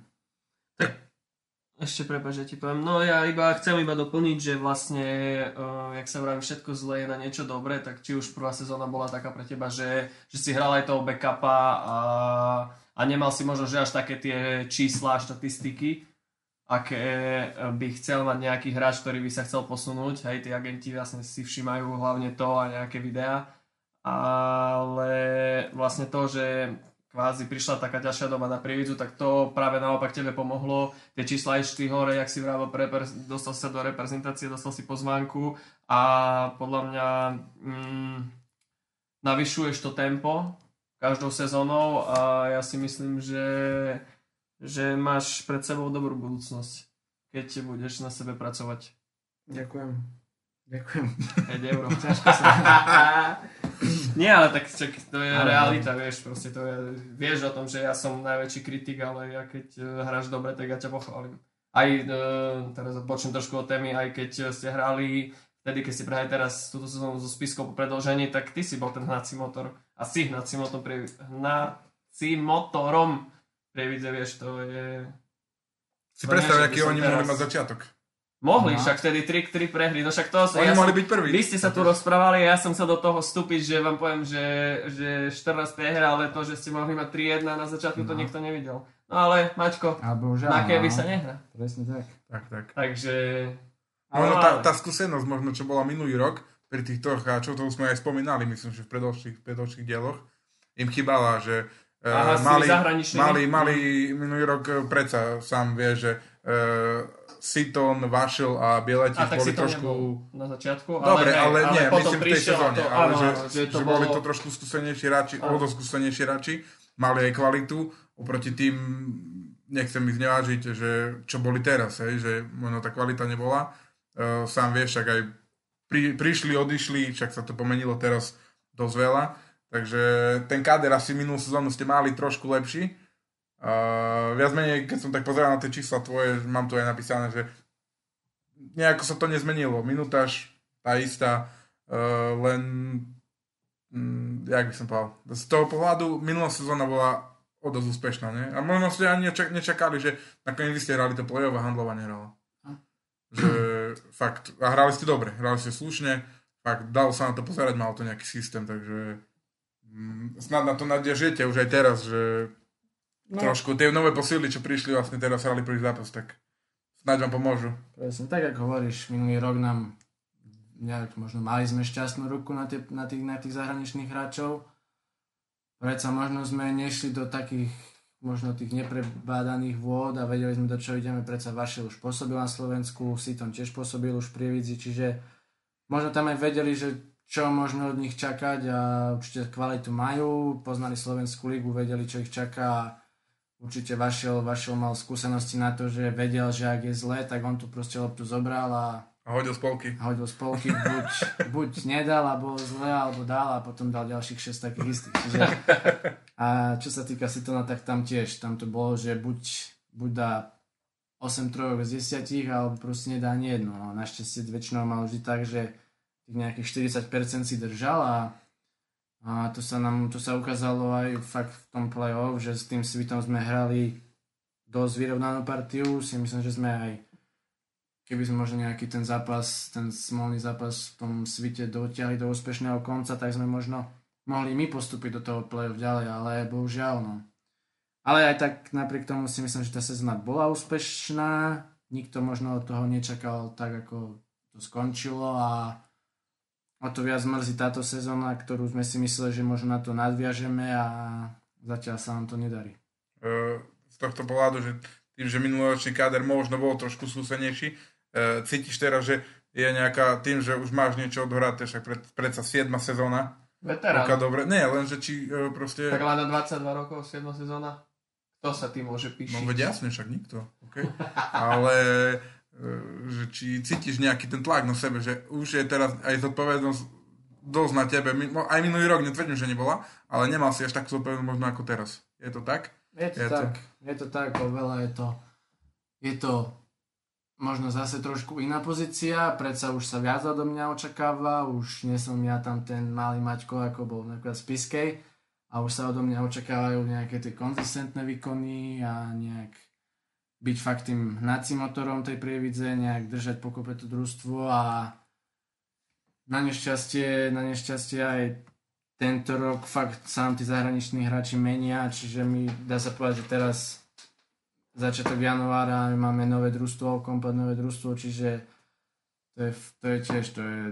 Ešte prepáč, že ti poviem. No ja iba chcem iba doplniť, že vlastne, uh, jak sa vraví, všetko zlé je na niečo dobré, tak či už prvá sezóna bola taká pre teba, že, že si hral aj toho backupa a, a nemal si možno, že až také tie čísla, štatistiky, aké by chcel mať nejaký hráč, ktorý by sa chcel posunúť. Hej, tí agenti vlastne si všímajú hlavne to a nejaké videá. Ale vlastne to, že kvázi prišla taká ťažšia doba na Prievidzu, tak to práve naopak tebe pomohlo. Tie čísla išli hore, jak si vravel, dostal sa do reprezentácie, dostal si pozvánku a podľa mňa mm, navyšuješ to tempo každou sezónou a ja si myslím, že, že máš pred sebou dobrú budúcnosť, keď budeš na sebe pracovať. Ďakujem. Ďakujem. päť eur. Ťažko sa. Nie, ale tak čak, to je ale realita, vieš, proste to je, vieš o tom, že ja som najväčší kritik, ale ja keď uh, hráš dobre, tak ja ťa pochválim. Aj, uh, teraz počnem trošku o témy, aj keď ste hrali, vtedy keď ste prehrali teraz túto sezónu so Spišskou po predĺžení, tak ty si bol ten hnací motor. A si hnací motor pre, hnací motorom Prievidze, vieš, to je... Si predstav, aký oni teraz... mohli mať začiatok. Mohli, však vtedy tri tri prehry, no však to... Oni ja mohli som, byť prví. Vy ste sa tu rozprávali, ja som sa do toho vstúpiť, že vám poviem, že, že štrnásť prehr, ale to, že ste mohli mať tri jedna na začiatku, no. To nikto nevidel. No ale, Maťko, na Kevy sa nehrá. Presne tak. Tak, tak. Takže... Možno tá, tá skúsenosť, možno čo bola minulý rok, pri tých troch hráčov, to už sme aj spomínali, myslím, že v predovších, predovších dieloch, im chýbala, že Aha, uh, mali, mali, mali minulý rok predsa, sám vie, že uh, Siton, Vašil a Bieletič boli trošku... na začiatku, dobre, ale, ale, ale nie, potom myslím v tej sezóne, to, ale áno, že, že, to že bolo... boli to trošku skúsenejší hráči, o dosť skúsenejší hráči, mali aj kvalitu, oproti tým nechcem ich znevážiť, že čo boli teraz, hej, že možno tá kvalita nebola. Uh, sám vieš, však aj pri, prišli, odišli, však sa to pomenilo teraz dosť veľa, takže ten káder asi minulú sezónu ste mali trošku lepší. Uh, viac menej, keď som tak pozeral na tie čísla tvoje, mám tu aj napísané, že nejako sa to nezmenilo. Minútaž tá istá, uh, len um, jak by som povedal, z toho pohľadu minulá sezóna bola o dosť úspešná, nie? A možno ste ani nečakali, že nakoniec vy ste hrali to play-off a Handlova nehrala. že fakt, a hrali ste dobre, hrali ste slušne, fakt, dalo sa na to pozerať, malo to nejaký systém, takže mm, snad na to nadiežete už aj teraz, že no. Trošku tie nové posily, čo prišli vlastne teraz hrali prvý zápas, tak snáď vám pomôžu. Presne, tak ako hovoríš, minulý rok nám nejak, možno mali sme šťastnú ruku na, tie, na, tých, na tých zahraničných hráčov, predsa možno sme nešli do takých možno tých neprebádaných vôd a vedeli sme, do čo ideme. Predsa Vašel už pôsobil na Slovensku, Siton tiež pôsobil už v Prievidzi, čiže možno tam aj vedeli, že čo možno od nich čakať a určite kvalitu majú, poznali Slovenskú ligu, vedeli, čo ich čaká a určite Vašel, Vašel mal skúsenosti na to, že vedel, že ak je zle, tak on tu proste loptu zobral a A hodil spolky. A hodil spolky, buď, buď nedal a bolo zle, alebo dal a potom dal ďalších šesť takých istých. Čiže, a čo sa týka Sitona, tak tam tiež, tam to bolo, že buď, buď dá osem trojok z desať, alebo proste nedá ani jednu. No, našťastie väčšinou mal vždy tak, že tých nejakých štyridsať percent si držal a, a to sa nám to sa ukázalo aj fakt v tom play-off, že s tým Svitom sme hrali dosť vyrovnanú partiu. Si myslím, že sme aj keby sme možno nejaký ten zápas, ten smolný zápas v tom Svite dotiahli do úspešného konca, tak sme možno mohli my postúpiť do toho play-off ďalej, ale bohužiaľ, no. Ale aj tak napriek tomu si myslím, že tá sezóna bola úspešná, nikto možno od toho nečakal tak, ako to skončilo a o to viac mrzí táto sezóna, ktorú sme si mysleli, že možno na to nadviažeme a zatiaľ sa nám to nedarí. Z tohto pohľadu, že tým, že minuloročný káder možno bol trošku skúsenejší, cítiš teraz, že je nejaká, tým, že už máš niečo odhraté, však pred, predsa siedma sezóna. Veterán. Dobre. Nie, lenže či proste... Tak len na dvadsaťdva rokov, siedma sezóna. Kto sa tým môže píšiť? No veď jasne, však nikto. Okay. Ale že či cítiš nejaký ten tlak na sebe, že už je teraz aj zodpovednosť dosť na tebe. Aj minulý rok netvrdím, že nebola, ale nemal si až takú zodpovednosť možno ako teraz. Je to tak? Je to, je tak, to... je to tak, oveľa je to, je to možno zase trošku iná pozícia, predsa už sa viac odo mňa očakáva, už nie som ja tam ten malý Maťko, ako bol napríklad v Spiskej a už sa odo mňa očakávajú nejaké tie konzistentné výkony a nejak byť fakt tým hnacím motorom tej Prievidze, nejak držať pokope to družstvo a na nešťastie, na nešťastie aj tento rok fakt sám tí zahraniční hráči menia, čiže mi dá sa povedať, že teraz začiatok januára máme nové družstvo, komplet nové družstvo, čiže to je, to je tiež, to je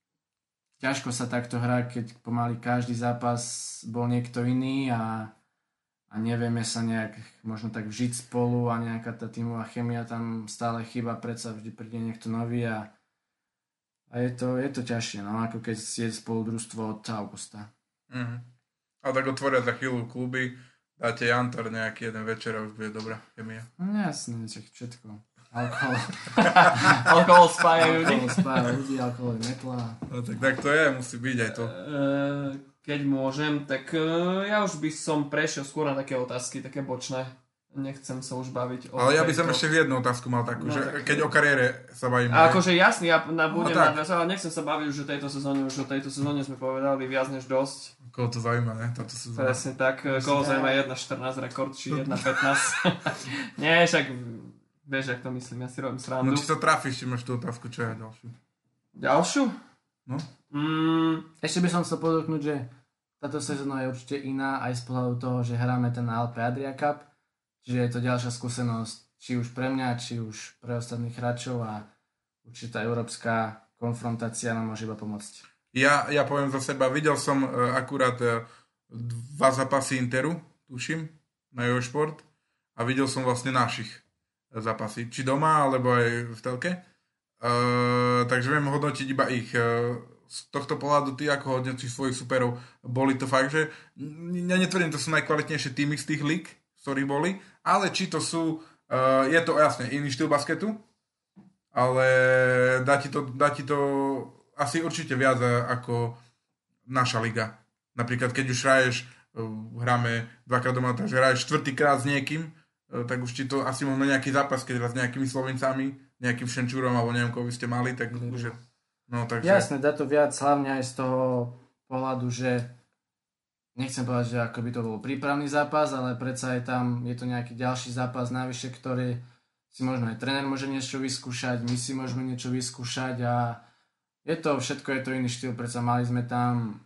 ťažko sa takto hrá, keď pomaly každý zápas bol niekto iný a, a nevieme sa nejak možno tak vžiť spolu a nejaká tá tímová chemia tam stále chýba, predsa vždy príde niekto nový a, a je to, je to ťažšie, no ako keď je spolu družstvo od augusta. Mm. A tak otvoria za chvíľu kluby, dáte Jantar nejaký jeden večer a už bude dobrá chemia. No jasne, všetko. Alkohol. Alkohol spája ľudí. Alkohol spája ľudí, alkohol je metla. No tak, tak to je, musí byť aj to. Keď môžem, tak ja už by som prešiel skôr na také otázky, také bočné. Nechcem sa už baviť o... Ale ja by som ešte jednu otázku mal takú, no, že tak... keď o kariére sa bavíme... A akože jasný, ja na, budem no, nadviazať, ale nechcem sa baviť už o tejto sezóne, už o tejto sezóne sme povedali viac než dosť. Koho to zaujíma, ne? Táto sezóna. Presne tak, koho zaujíma jedna štrnásť rekord, či jedna pätnásť. Nie, však vieš, jak to myslím, ja si robím srandu. No či sa trafíš, či máš tú otázku, čo je ďalšiu? Ďalšiu? No. Mm, ešte by som chcel podotknúť, že táto sezóna je určite iná aj z pohľadu toho, že hráme ten á el pé Adria Cup. Čiže je to ďalšia skúsenosť, či už pre mňa, či už pre ostatných hráčov a určite tá európska konfrontácia nám môže iba pomôcť. Ja, ja poviem za seba, videl som uh, akurát uh, dva zápasy Interu, tuším, na Eurošport a videl som vlastne našich zápasy, či doma, alebo aj v telke. Uh, takže viem hodnotiť iba ich. Uh, z tohto pohľadu ty ako hodnotíš svojich superov, boli to fakt, že ja netvrdím, to sú najkvalitnejšie týmy z tých líg, ktorí boli, ale či to sú, uh, je to jasne iný štýl basketu, ale dá ti to, dá ti to asi určite viac ako naša liga. Napríklad, keď už hraješ, uh, hráme dvakrát doma, takže hraješ štvrtýkrát s niekým, uh, tak už ti to asi možno nejaký zápas, keď hrá s nejakými Slovencami, nejakým Šenčúrom, alebo neviem, koho by ste mali, tak už je, no takže... Jasne, dá to viac, hlavne aj z toho pohľadu, že nechcem povedať, že ako by to bol prípravný zápas, ale predsa je tam, je to nejaký ďalší zápas navyše, ktorý si možno aj tréner môže niečo vyskúšať, my si môžeme niečo vyskúšať a je to, všetko je to iný štýl, predsa mali sme tam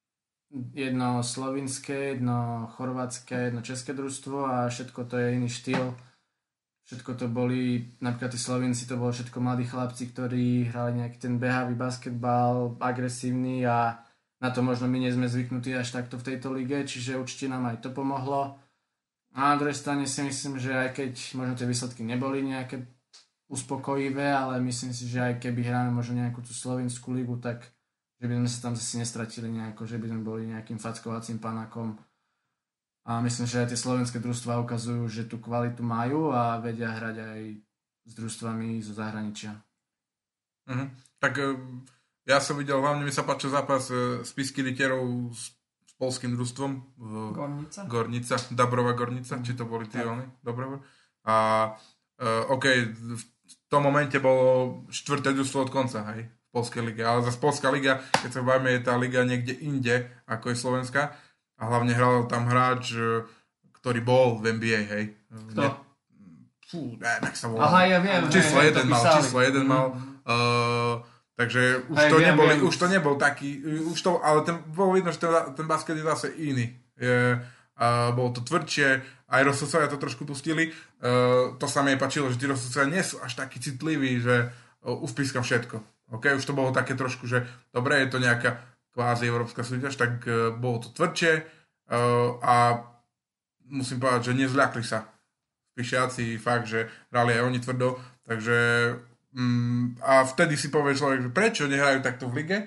jedno slovinské, jedno chorvátske, jedno české družstvo a všetko to je iný štýl. Všetko to boli, napríklad tí Slovinci, to bolo všetko mladí chlapci, ktorí hrali nejaký ten behavý basketbal, agresívny a na to možno my nie sme zvyknutí až takto v tejto lige, čiže určite nám aj to pomohlo. A na druhej strane si myslím, že aj keď možno tie výsledky neboli nejaké uspokojivé, ale myslím si, že aj keby hráme možno nejakú tú slovinskú ligu, tak že by sme sa tam zase nestratili nejako, že by sme boli nejakým fackovacím panákom. A myslím, že aj tie slovenské družstvá ukazujú, že tú kvalitu majú a vedia hrať aj s družstvami zo zahraničia. Uh-huh. Tak ja som videl, hlavne mi sa páčil zápas Spišských Rytierov s, s polským družstvom. Gornica? Gornica, Dabrova Gornica, či to boli tie oni? Dobrova. A uh, OK, v tom momente bolo štvrté družstvo od konca, hej, v polskej lige. Ale zase polská liga, keď sa bavíme, je tá liga niekde inde, ako je slovenská. A hlavne hral tam hráč, ktorý bol v en bí ej, hej. Kto? Ne, fú, ne, nech sa volá. Aha, ja viem. Číslo hej, jeden mal, písali. číslo jeden mal. Mm. Uh, takže už, Hej, to viem, neboli, viem. už to nebol taký, už to, ale ten, bolo vidno, že ten, ten basket je zase iný. Je, uh, bolo to tvrdšie, aj rozsudcovia to trošku pustili. Uh, to sa mi pačilo, že tí rozsudcovia nie sú až takí citliví, že uh, uspískam všetko. Okay? Už to bolo také trošku, že dobre, je to nejaká kvázi európska súťaž, tak uh, bolo to tvrdšie uh, a musím povedať, že nezľakli sa Spišiaci, fakt, že hrali aj oni tvrdo, takže um, a vtedy si povie človek, že prečo nehrajú takto v lige?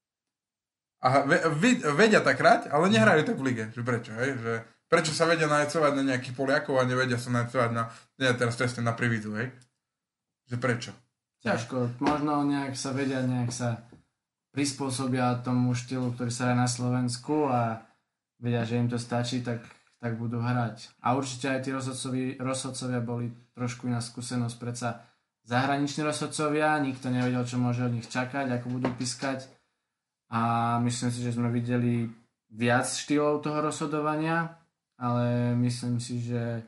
A ve, vedia tak hrať, ale nehrajú tak v lige, že prečo, hej? Že prečo sa vedia najcovať na nejakých Poliakov a nevedia sa najcovať na, nie teraz presne na Prividu, hej? Že prečo? Ťažko, možno nejak sa vedia, nejak sa prispôsobia tomu štýlu, ktorý sa hrá na Slovensku a vedia, že im to stačí, tak, tak budú hrať. A určite aj tí rozhodcovia boli trošku iná skúsenosť, predsa zahraniční rozhodcovia, nikto nevedel, čo môže od nich čakať, ako budú pískať a myslím si, že sme videli viac štýlov toho rozhodovania, ale myslím si, že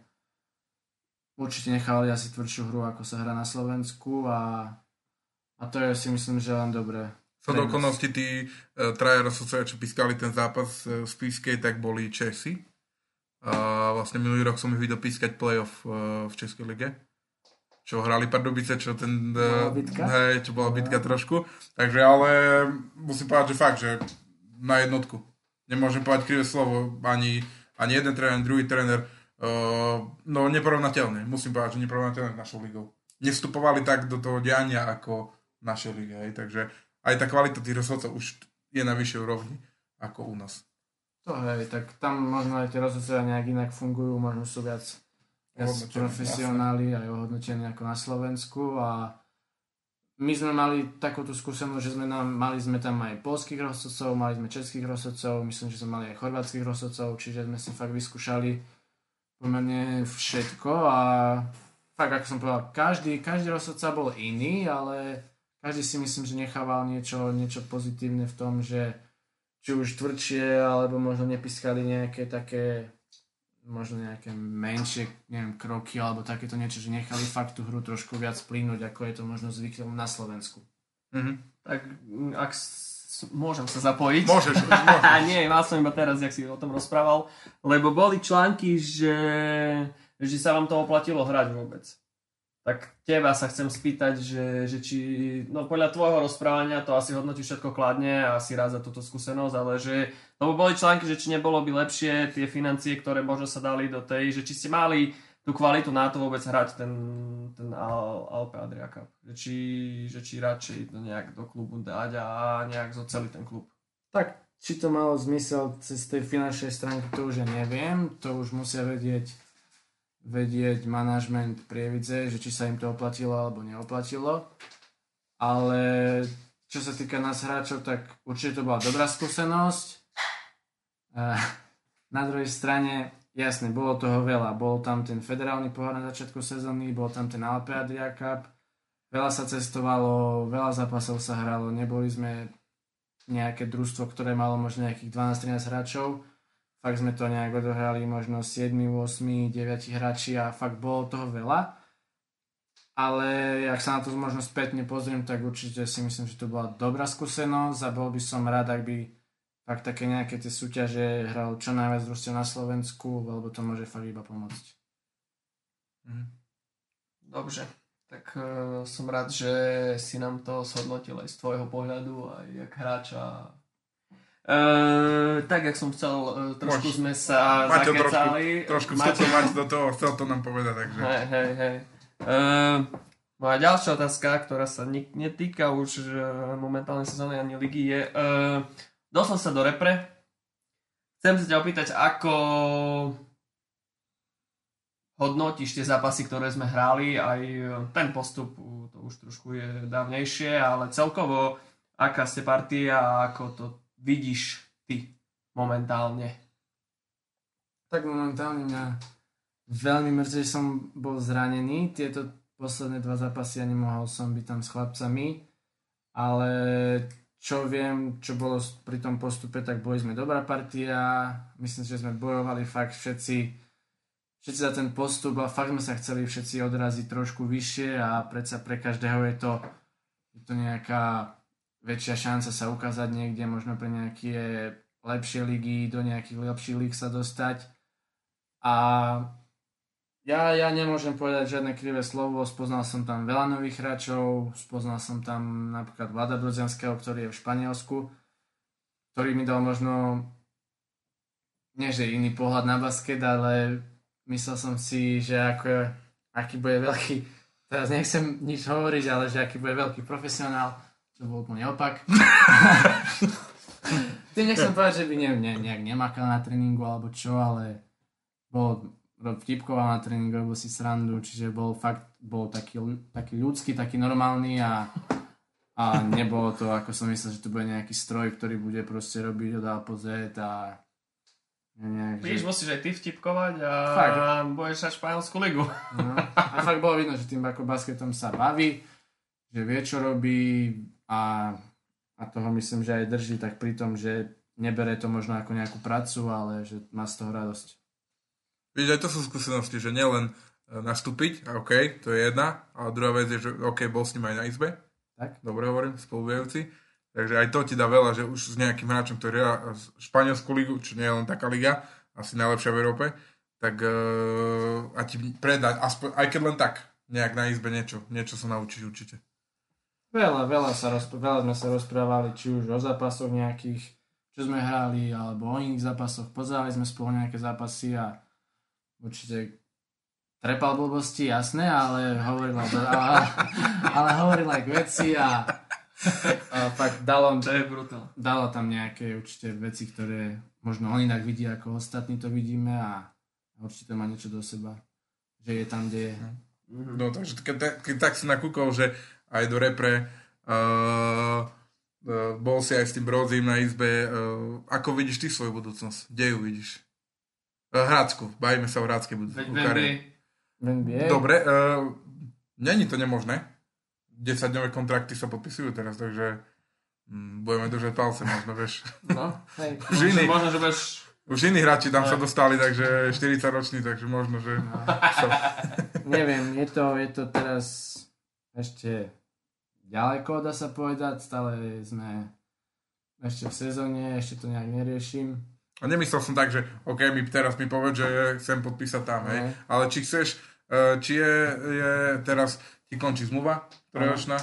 určite nechali asi tvrdšiu hru, ako sa hrá na Slovensku a, a to je si myslím, že len dobré. Sú do okolnosti tí uh, traja rozhodcovia, čo pískali ten zápas uh, v Spišskej, tak boli Česi. A uh, vlastne minulý rok som ich videl pískať playoff uh, v Českej lige. Čo hrali Pardubice, čo ten... Uh, hej, čo bola bitka trošku. Takže ale musím povedať, že fakt, že na jednotku. Nemôžem povedať krivé slovo. Ani, ani jeden tréner, druhý tréner. Uh, no neporovnateľné. Musím povedať, že neporovnateľné s našou ligou. Nevstupovali tak do toho diania ako naše ligy. Hej. Takže aj tá kvalita tých rozhodcov už je na vyššej úrovni ako u nás. To hej, tak tam možno aj tie rozhodcovia nejak inak fungujú, možno sú viac, viac profesionáli aj ohodnotení ako na Slovensku a my sme mali takúto skúsenosť, že sme nám, mali sme tam aj poľských rozhodcov, mali sme českých rozhodcov, myslím, že sme mali aj chorvátskych rozhodcov, čiže sme si fakt vyskúšali pomerne všetko a fakt, ako som povedal, každý, každý rozhodca bol iný, ale každý si myslím, že nechával niečo, niečo pozitívne v tom, že či už tvrdšie, alebo možno nepískali nejaké také, možno nejaké menšie, neviem, kroky, alebo takéto niečo, že nechali fakt tú hru trošku viac plynúť, ako je to možno zvykom na Slovensku. Mm-hmm. Tak ak s- môžem sa zapojiť. Môžeš. môžeš. Nie, mal som iba teraz, jak si o tom rozprával, lebo boli články, že, že sa vám to oplatilo hrať vôbec. Tak teba sa chcem spýtať, že, že či, no podľa tvojho rozprávania to asi hodnotíš všetko kladne a si rád za túto skúsenosť, ale že, lebo boli články, že či nebolo by lepšie tie financie, ktoré možno sa dali do tej, že či ste mali tú kvalitu na to vôbec hrať ten, ten Al, Alpe Adria Cup. Že či, že či radšej to nejak do klubu dať a nejak zoceliť ten klub. Tak, či to malo zmysel cez tej finančnej stránky, to už ja neviem, to už musia vedieť vedieť manažment Prievidze, že či sa im to oplatilo alebo neoplatilo. Ale čo sa týka nás hráčov, tak určite to bola dobrá skúsenosť. Na druhej strane, jasne, bolo toho veľa. Bol tam ten federálny pohár na začiatku sezóny, bol tam ten Alpe Adria Cup. Veľa sa cestovalo, veľa zápasov sa hralo. Neboli sme nejaké družstvo, ktoré malo možno nejakých dvanásť trinásť hráčov. Fakt sme to nejak odohrali možno sedem, osem, deväť hráči a fakt bolo toho veľa. ale ak sa na to možno spätne pozriem, tak určite si myslím, že to bola dobrá skúsenosť a bol by som rád, ak by fakt také nejaké tie súťaže hral čo najviac družstiev na Slovensku, lebo to môže fakt iba pomôcť. Dobře, tak uh, som rád, že si nám to zhodnotil aj z tvojho pohľadu, aj jak hráča. Uh, tak, jak som chcel, uh, trošku Mož, sme sa Maťo zakecali. Trošku, trošku Maťo, mať do toho, chcel to nám povedať, takže... Hej, hej, hej. Uh, moja ďalšia otázka, ktorá sa nik- netýka už uh, momentálnej sezóny ani ligy, je... Uh, dostal sa do repre. Chcem sa ťa opýtať, ako hodnotíš tie zápasy, ktoré sme hrali, aj ten postup, to už trošku je dávnejšie, ale celkovo, aká ste partia a ako to vidíš ty momentálne? Tak momentálne mňa veľmi mrzí, že som bol zranený. Tieto posledné dva zápasy a nemohol som byť tam s chlapcami. Ale čo viem, čo bolo pri tom postupe, tak boli sme dobrá partia. Myslím si, že sme bojovali fakt všetci, všetci za ten postup a fakt sme sa chceli všetci odraziť trošku vyššie a predsa pre každého je to, je to nejaká väčšia šanca sa ukázať niekde, možno pre nejaké lepšie ligy, do nejakých lepších líg sa dostať. A ja, ja nemôžem povedať žiadne krivé slovo, spoznal som tam veľa nových hráčov, spoznal som tam napríklad Vlada Brodzianského, ktorý je v Španielsku, ktorý mi dal možno, nie že iný pohľad na basket, ale myslel som si, že ako, aký bude veľký, teraz nechcem nič hovoriť, ale že aký bude veľký profesionál. To bol úplne opak. Tým nechcem povedať, že by ne, ne, nejak nemakal na tréningu alebo čo, ale bol vtipkoval na tréningu, robil si srandu, čiže bol fakt bol taký, taký ľudský, taký normálny a, a nebolo to, ako som myslel, že to bude nejaký stroj, ktorý bude proste robiť od A po Z a nejak, Víš, že... musíš aj ty vtipkovať a fakt. budeš na španielskú ligu. No. A fakt bolo vidno, že tým ako basketom sa baví, že vie, čo robí a, a toho myslím, že aj drží tak pri tom, že nebere to možno ako nejakú pracu, ale že má z toho radosť. Víš, aj to sú skúsenosti, že nielen nastúpiť, a OK, to je jedna, a druhá vec je, že OK, bol s ním aj na izbe. Tak? Dobre hovorím, spolubujúci. Takže aj to ti dá veľa, že už s nejakým hráčom, ktorý hrá španielskú ligu, čo nie je len taká liga, asi najlepšia v Európe, tak uh, a ti predať, aspoň, aj keď len tak, nejak na izbe niečo, niečo sa naučiť určite. Veľa, veľa, sa rozpr- veľa sme sa rozprávali, či už o zápasoch nejakých, čo sme hrali, alebo o iných zápasoch. Pozerali sme spolu nejaké zápasy a určite trepal blbosti, jasné, ale hovoril aj, ale, ale hovoril aj k veci a, a fakt dalo, to je brutál. Dalo tam nejaké určite veci, ktoré možno on inak vidí, ako ostatní to vidíme a určite má niečo do seba, že je tam, kde je. No takže keď, keď tak si nakúkol, že aj do repre uh, uh, bol si aj s tým Brodzím na izbe, uh, ako vidíš ty svoju budúcnosť? Kde ju vidíš? Uh, Hrácku, bavíme sa o hráckej budúcnosti. Dobre, uh, není to nemožné. desaťdňové kontrakty sa podpisujú teraz, takže um, budeme držať palce, možno, vieš. No, hej, už iní, možno, že budeš... Už iní hráči tam aj sa dostali, takže štyridsaťroční, takže možno, že... No. Neviem, je to, je to teraz ešte ďaleko, dá sa povedať, stále sme ešte v sezóne, ešte to nejak neriešim. A nemyslel som tak, že OK, mi teraz mi povedz, že chcem podpísať tam, hej. Ale či chceš, či je, je teraz, ti končí zmluva trojročná,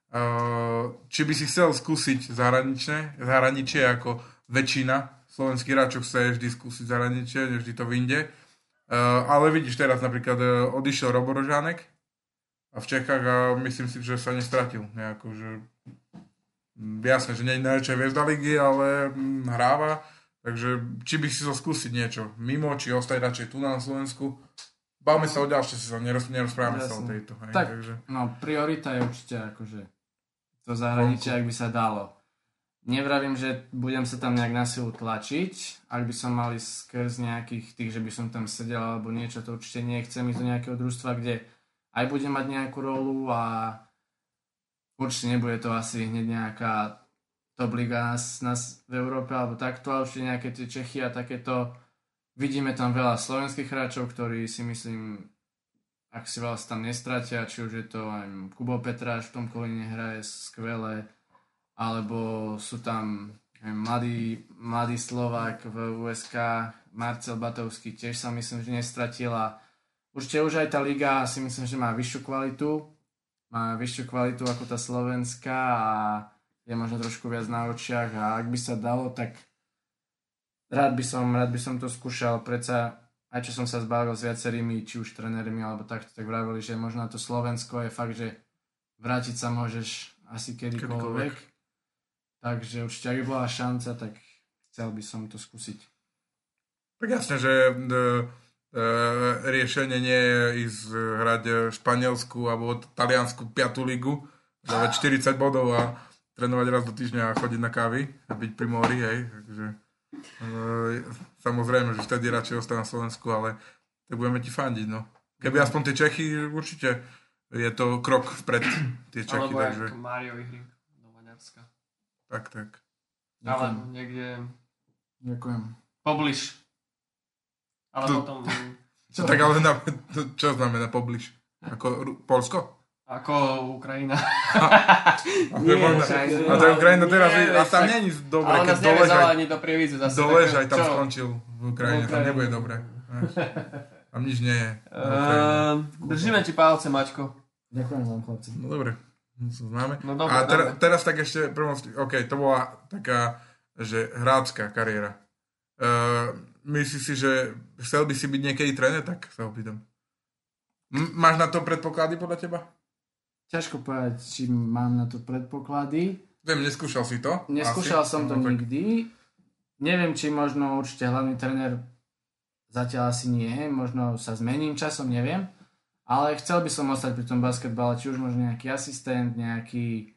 či by si chcel skúsiť zahraničné, zahraničie ako väčšina slovenských hráčov chce vždy skúsiť zahraničie, vždy to vyjde. Ale vidíš teraz napríklad odišiel Robo Rožánek a v Čechách a myslím si, že sa nestratil nejako, že jasné, že nie je najväčšia hviezda ligy, ale hráva. Takže či by si to skúsiť niečo mimo, či ostať radšej tu na Slovensku. Bavme sa o ďalšie sezóne, neroz, nerozprávame sa o tejto. Hej, tak, takže... no priorita je určite akože to zahraničie, ak by sa dalo. Nevravím, že budem sa tam nejak na silu tlačiť, ak by som mal ísť skrz nejakých tých, že by som tam sedel alebo niečo, to určite nechcem ísť do nejakého družstva, kde aj budem mať nejakú rolu a určite nebude to asi hneď nejaká top liga nás, nás v Európe alebo takto, ale určite nejaké tie Čechy a takéto. Vidíme tam veľa slovenských hráčov, ktorí si myslím ak si vás tam nestratia, či už je to aj Kubo Petráš v tom Kolíne hraje skvelé, alebo sú tam aj mladý, mladý Slovák v ú es ká, Marcel Batovský, tiež sa myslím, že nestratila. Určite už aj tá liga si myslím, že má vyššiu kvalitu, má vyššiu kvalitu ako tá slovenská a je možno trošku viac na očiach a ak by sa dalo, tak rád by som, rád by som to skúšal. Predsa aj čo som sa zbavil s viacerými, či už trénermi alebo takto, tak vravili, že možno to Slovensko je fakt, že vrátiť sa môžeš asi kedykoľvek. Takže určite, ak by bola šanca, tak chcel by som to skúsiť. Tak jasne, že e, e, riešenie nie je ísť hrať španielsku alebo taliansku piatú ligu, dávať štyridsať bodov a trénovať raz do týždňa a chodiť na kávy a byť pri mori, hej. Takže e, samozrejme, že vtedy radšej ostane na Slovensku, ale tak budeme ti fandiť, no. Keby aspoň tie Čechy, určite je to krok vpred, tie Čechy. Alebo takže... jak Mário Ihring do Maďarska. Tak, tak. Ale niekde... Ďakujem. Pobliž. Ale To- potom... Čo, tak ale na, čo znamená pobliž? Ako Ru- Polsko? Ako Ukrajina. A to je Nie, možno- však- a to je Ukrajina teraz, Nie, a tam však- nie je dobre, Ale keď nás Dolež nevezala aj, ani do Prievidze zase. Dolež tak aj tam čo? skončil v Ukrajine, tam Ukrajine. nebude dobre. Tam nič nie je. Ehm, držíme ti palce, Maťko. Ďakujem vám, chlapci. No dobre, známe. No dobre, A ter, dobre. teraz tak ešte, prvom, OK, to bola taká, že hráčska kariéra. Uh, myslíš si, že chcel by si byť niekedy tréner? Tak sa opýtam. M- máš na to predpoklady podľa teba? Ťažko povedať, či mám na to predpoklady. Viem, neskúšal si to? Neskúšal Asi? som to No, tak- nikdy. Neviem, či možno určite hlavný tréner zatiaľ asi nie. Možno sa zmením časom, neviem. Ale chcel by som ostať pri tom basketbale, či už možno nejaký asistent, nejaký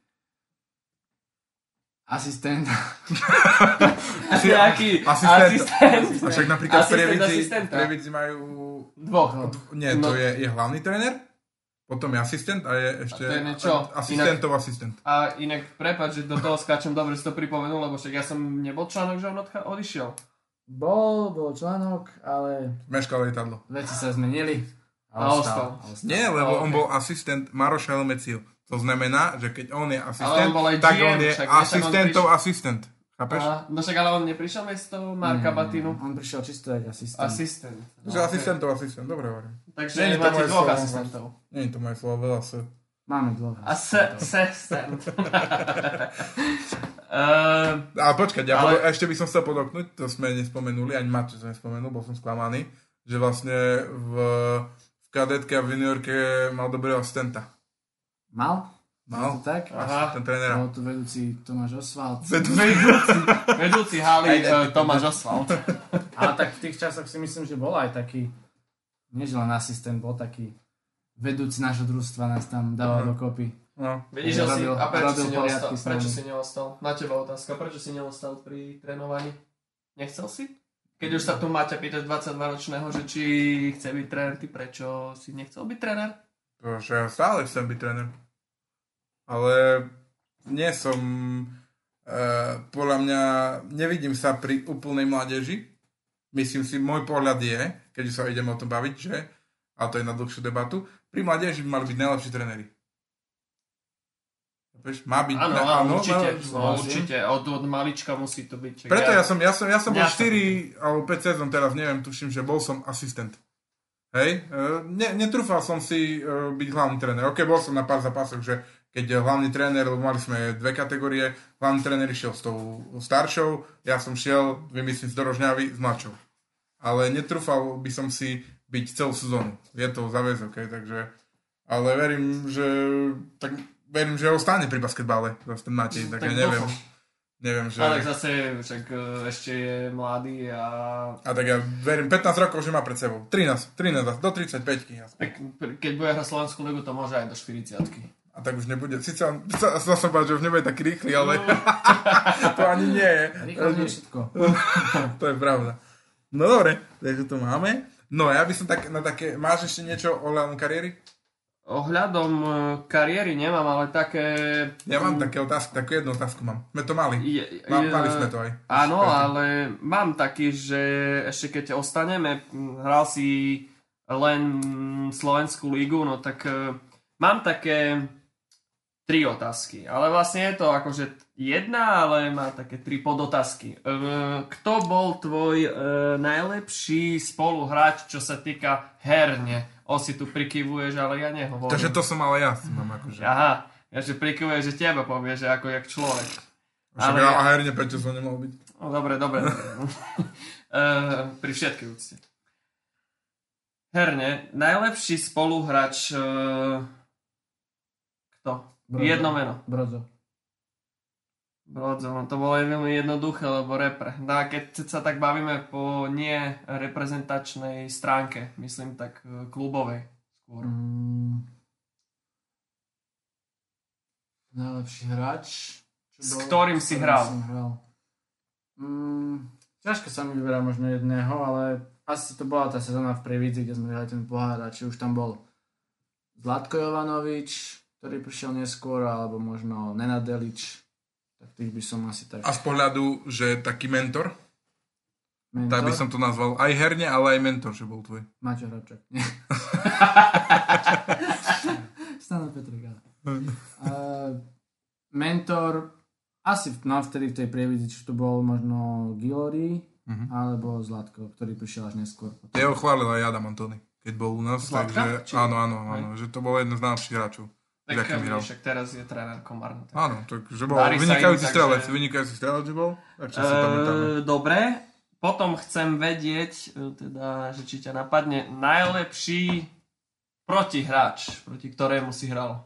asistent. Si- Nejaký asistent. asistent. A však napríklad v Asistent Prievidzi, asistenta. Prievidzi majú... Dvoch. dv- Nie, No. to je, je hlavný tréner, potom je asistent a je ešte... A to je niečo. Asistentov asistent. A inak, prepáč, že do toho skáčem, dobre si to pripomenul, lebo však ja som nebol článok, že on odcha- odišiel. Bol, bol článok, ale Meškal lietadlo. veci sa zmenili. A ostal. ostal. Nie, lebo A, on ok. bol asistent Maroša Helmeciho. To znamená, že keď on je Ale asistent, on bol aj tak gé em, on je však, vieš, on asistentov prišiel- asistent. Chápeš? A, no však ale on neprišiel miesto Marka Batinu. On prišiel čisto jak asistent. Asistent. Že ok. asistentov asistent, dobre hovorím. Takže Nie je to máte moje dvoch slovo. asistentov. Nie je to moje slovo, veľa sa... Máme dvoch A se, asistent. Ehm, Ale počkať, ja Ale- ale... ešte by som chcel podoknúť, to sme nespomenuli, ani Matčo som nespomenul, bol som sklamaný, že vlastne v, v kadetke a v juniorke mal dobrého asistenta. Mal? Mal? Je to tak? Aha. Ten trénera. Bol tu vedúci Tomáš Osvald. vedúci, vedúci haly uh, Tomáš Osvald. Ale tak v tých časoch si myslím, že bol aj taký, nie že len asistent, bol taký vedúci nášho družstva, nás tam dával Mhm. dokopy. No. Vidíš, že si, Robil- a prečo robil si, neostal, poriadky s nami. prečo si neostal? Na teba otázka, prečo si neostal pri trénovaní? Nechcel si? Keď už sa tu Maťa pýtaš dvadsaťdvaročného, že či chce byť tréner, ty prečo si nechcel byť tréner? To, že ja stále chcem byť tréner. Ale nie som... Uh, podľa mňa nevidím sa pri úplnej mládeži. Myslím si, môj pohľad je, keď sa ideme o tom baviť, že, a to je na dlhšiu debatu, pri mládeži by mali byť najlepší tréneri. Chápeš? Má byť... Áno, ne- áno, určite, no, no, určite. Od, od malička musí to byť. Čak Preto ja som, ja som, ja som bol Ja som- štyri alebo päť sezón, teraz neviem, tuším, že bol som asistent. Hej, e, ne, netrúfal som si e, byť hlavný tréner. Ok, bol som na pár zápasoch, že keď hlavný tréner, lebo mali sme dve kategórie, hlavný tréner išiel s tou staršou, ja som šiel, vymyslím, z Dorožňavy s mladšou. Ale netrúfal by som si byť celú sezónu. Je to záväzok, okay, takže... Ale verím, že... Tak verím, že ostane pri basketbale, zase ten Matej, tak, Tak ja neviem. dúfam. Neviem, že... Ale zase však e, ešte je mladý a... A tak ja verím, pätnásť rokov, že má pred sebou. trinásť, trinásť, do tridsaťpäťky. Tak keď bude hrať Slovenskú ligu, to môže aj do štyridsiatky. A tak už nebude, síce on, sa, sa som bál, že už nebude taký rýchly, ale to ani nie je. Rýchlo nie je všetko. To je pravda. No dobre, takže to máme. No ja by som tak na také, máš ešte niečo ohľadom kariéry? Ohľadom e, kariéry nemám, ale také... Ja mám také otázky, takú jednu otázku mám. Sme to mali. Je, Ma, je- mali sme to aj. Áno, ale mám taký, že ešte keď ostaneme, hral si len Slovenskú ligu, no tak uh, mám také tri otázky. Ale vlastne je to akože jedna, ale má také tri podotázky. Uh, kto bol tvoj uh, najlepší spoluhráč, čo sa týka herne? Osi tu prikyvuješ, ale ja nehovorím. Takže to som ale ja. Som mám akože... Aha, ja že prikyvuješ, že teba povie, že ako jak človek. Však ale... a herne prečo som nemohol byť? No, dobre, dobre. uh, pri všetkej úcte. Herne, najlepší spoluhráč... Uh... Kto? Brodzo. Jedno meno. Brodzo. Brodzo, no to bolo veľmi jednoduché, lebo repre. No a keď sa tak bavíme po nie reprezentačnej stránke, myslím tak klubovej skôr. Mm. Najlepší hráč? Čo S bol, ktorým si hral? hral? Mm, ťažko sa mi vyberá možno jedného, ale asi to bola tá sezóna v Prievidzi, kde sme hrali ten pohár a či už tam bol Zlatko Jovanovič, ktorý prišiel neskôr, alebo možno Nenad Delič. Tak tých by som asi tak... A z pohľadu, že taký mentor? mentor? Tak by som to nazval aj herne, ale aj mentor, že bol tvoj. Maťo Hrabčák. Stano Petrik. uh, mentor asi no, vtedy v tej Prievidzi, či to bol možno Gilori, uh-huh. alebo Zlatko, ktorý prišiel až neskôr. Ja ho chválil aj Adam Antony, keď bol u nás. Zlatka? Takže, áno, áno, áno, že to bol jeden z najlepších hráčov. Tak však teraz je tréner Komárna. Áno, takže bol vynikajúci strelec, vynikajúci strelec, že bol. Tak čo si tam uh, dobre, potom chcem vedieť, teda, že či ťa napadne najlepší protihráč, proti ktorému si hral.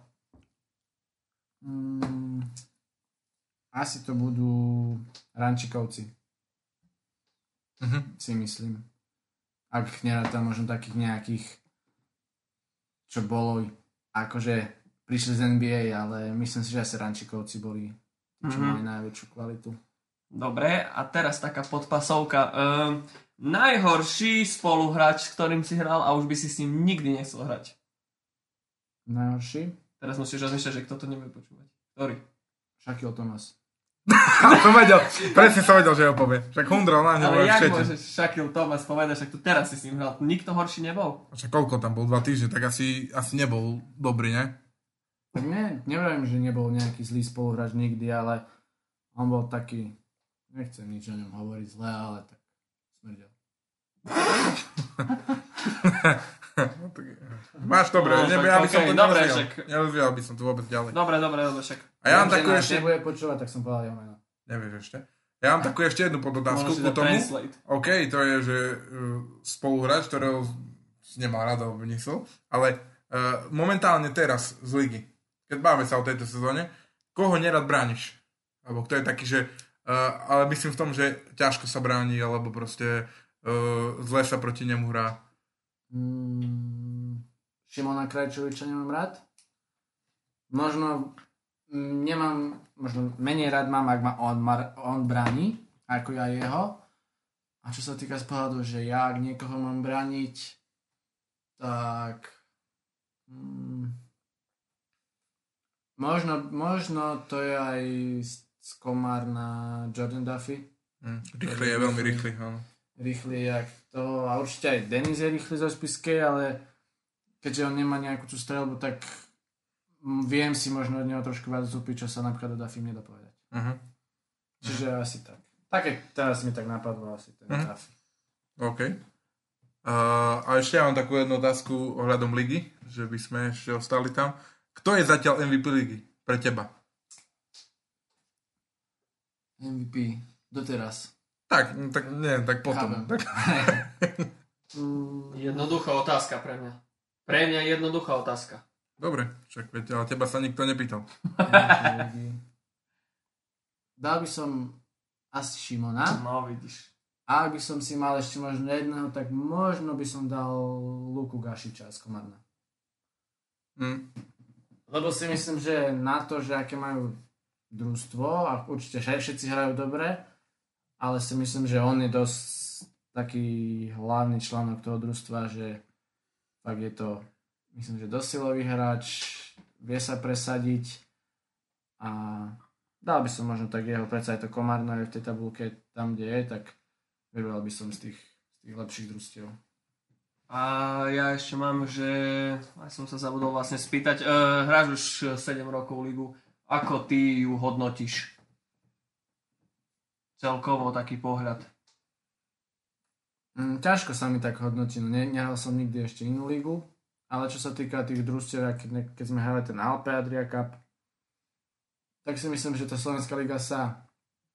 Mm, asi to budú Rančikovci. Uh-huh. Si myslím. Ak nerátam možno takých nejakých, čo bolo akože prišli z en bí ej, ale myslím si, že asi Rančikovci boli tí, čo mm-hmm. mali najväčšiu kvalitu. Dobre, a teraz taká podpasovka. Um, najhorší spoluhráč, s ktorým si hral a už by si s ním nikdy nechcel hrať. Najhorší? Teraz musíš rozmýšľať, že kto to nebude počúvať. Ktorý? Shaquille Thomas. som vedel, presne som vedel, že ho povie. Však Hundra na ňom. Ale jak môžeš Shaquille Thomas povedať, že tu teraz si s ním hral? Nikto horší nebol? Však koľko tam bol? Dva týždne, tak asi, asi nebol dobrý, ne? Tak ne, neviem, že nebol nejaký zlý spoluhráč nikdy, ale on bol taký, nechcem nič o ňom hovoriť zle, ale tak smrdel. Máš dobre, no, neby, ja by okay, som to dobre, nerozvíjal. Však... Nerozvíjal by som to vôbec ďalej. Dobre, dobre, dobre, však. A ja mám takú ešte... ešte... nebude počúvať, tak som povedal jeho meno. Nevieš ešte. Ja mám takú ešte jednu podotázku ku tomu. Translate. OK, to je, že uh, spoluhráč, ktorého nemá rada obniesol, ale uh, momentálne teraz z ligy, keď bávame sa o tejto sezóne, koho nerad brániš? Alebo kto je taký, že... Uh, ale myslím v tom, že ťažko sa bráni, alebo proste uh, zle sa proti nemu hrá. Hmm, Šimona Krajčoviča nemám rád. Možno nemám, možno menej rád mám, ak ma on, mar, on bráni, ako ja jeho. A čo sa týka z pohľadu, že ja ak niekoho mám brániť, tak... Hmm, Možno, možno to je aj z Komárna Jordan Duffy. Mm, rýchly je, veľmi rýchly. Áno. Rýchly jak to. A určite aj Denis je rýchly zo Spiskej, ale keďže on nemá nejakú tú streľbu, tak viem si možno od neho trošku viac zúpiť, čo sa napríklad o Duffy nedá povedať. Uh-huh. Čiže uh-huh. asi tak. Také teraz mi tak napadlo asi ten uh-huh. Duffy. OK. Uh, a ešte ja mám takú jednu otázku ohľadom ligy, že by sme ešte ostali tam. Kto je zatiaľ em ví pí ligy pre teba? em ví pí doteraz. Tak, tak nie, tak potom. Tak. Jednoduchá otázka pre mňa. Pre mňa jednoduchá otázka. Dobre, však viete, ale teba sa nikto nepýtal. Dal by som asi Šimona. No, vidíš. A ak by som si mal ešte možno jedného, tak možno by som dal Luku Gašiča z Komárna. Mm. Lebo si myslím, že na to, že aké majú družstvo, a určite všetci hrajú dobre, ale si myslím, že on je dosť taký hlavný článok toho družstva, že fakt je to, myslím, že dosť silový hráč, vie sa presadiť a dal by som možno tak jeho, predsa aj to Komárno je v tej tabulke tam, kde je, tak vybral by som z tých, z tých lepších družstiev. A A ja ešte mám, že aj som sa zabudol vlastne spýtať, uh, hráš už sedem rokov ligu, ako ty ju hodnotíš? Celkovo taký pohľad. Mm, ťažko sa mi tak hodnotí, no ne, nehral som nikdy ešte inú ligu, ale čo sa týka tých družstiev, keď, keď sme hrali ten Alpe Adria Cup, tak si myslím, že tá Slovenská liga sa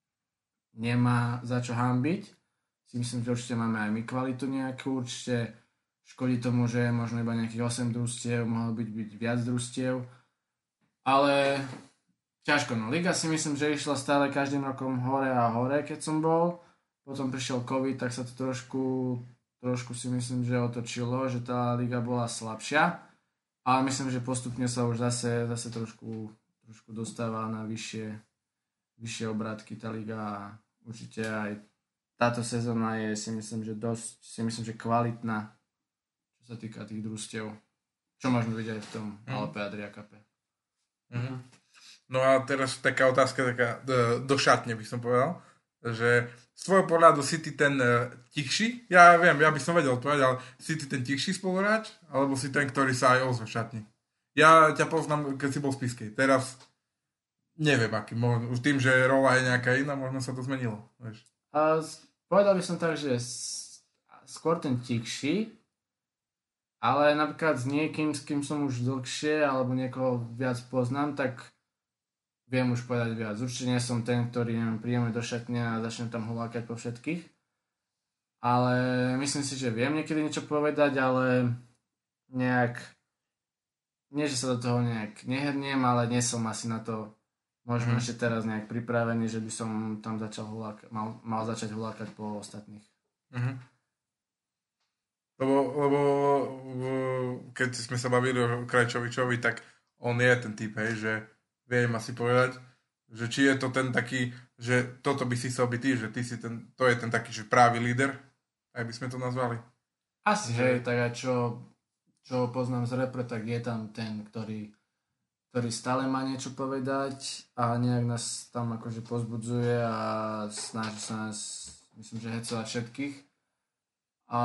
nemá za čo hanbiť. Si myslím, že určite máme aj my kvalitu nejakú, určite škodí tomu, že možno iba nejakých osem družstiev, mohlo byť, byť viac družstiev, ale ťažko, no liga si myslím, že išla stále každým rokom hore a hore, keď som bol, potom prišiel COVID, tak sa to trošku, trošku si myslím, že otočilo, že tá liga bola slabšia, ale myslím, že postupne sa už zase, zase trošku, trošku dostáva na vyššie, vyššie obrátky tá liga a určite aj táto sezóna je si myslím, že dosť, si myslím, že kvalitná, čo sa týka tých družstiev, čo môžeme vidieť aj v tom mm. Alpe Adria Cupe. Mm-hmm. No a teraz taká otázka taká do, do šatne by som povedal, že z tvojho pohľadu si ty ten uh, tichší, ja viem, ja by som vedel odpovedať, ale si ty ten tichší spoluhráč, alebo si ten, ktorý sa aj ozve v šatni? Ja ťa poznám, keď si bol v Spiskej, teraz neviem aký, možno, už tým, že rola je nejaká iná, možno sa to zmenilo, vieš. A povedal by som tak, že skôr ten tichší, ale napríklad s niekým, s kým som už dlhšie, alebo niekoho viac poznám, tak viem už povedať viac. Určite nie som ten, ktorý neviem, príjeme do šatne a začnem tam hulákať po všetkých. Ale myslím si, že viem niekedy niečo povedať, ale nejak, nie že sa do toho nejak neherniem, ale nie som asi na to možno mm. ešte teraz nejak pripravený, že by som tam začal hulákať, mal, mal začať hulákať po ostatných. Mm-hmm. Lebo, lebo keď sme sa bavili o Krajčovičovi, tak on je ten typ, hej, že viem asi povedať, že či je to ten taký, že toto by si chcel byť ty, že ty si ten, to je ten taký, že právý líder, aj by sme to nazvali. Asi, hej, tak aj čo, čo poznám z repre, tak je tam ten, ktorý, ktorý stále má niečo povedať a nejak nás tam akože pozbudzuje a snaží sa nás, myslím, že hecovať všetkých. A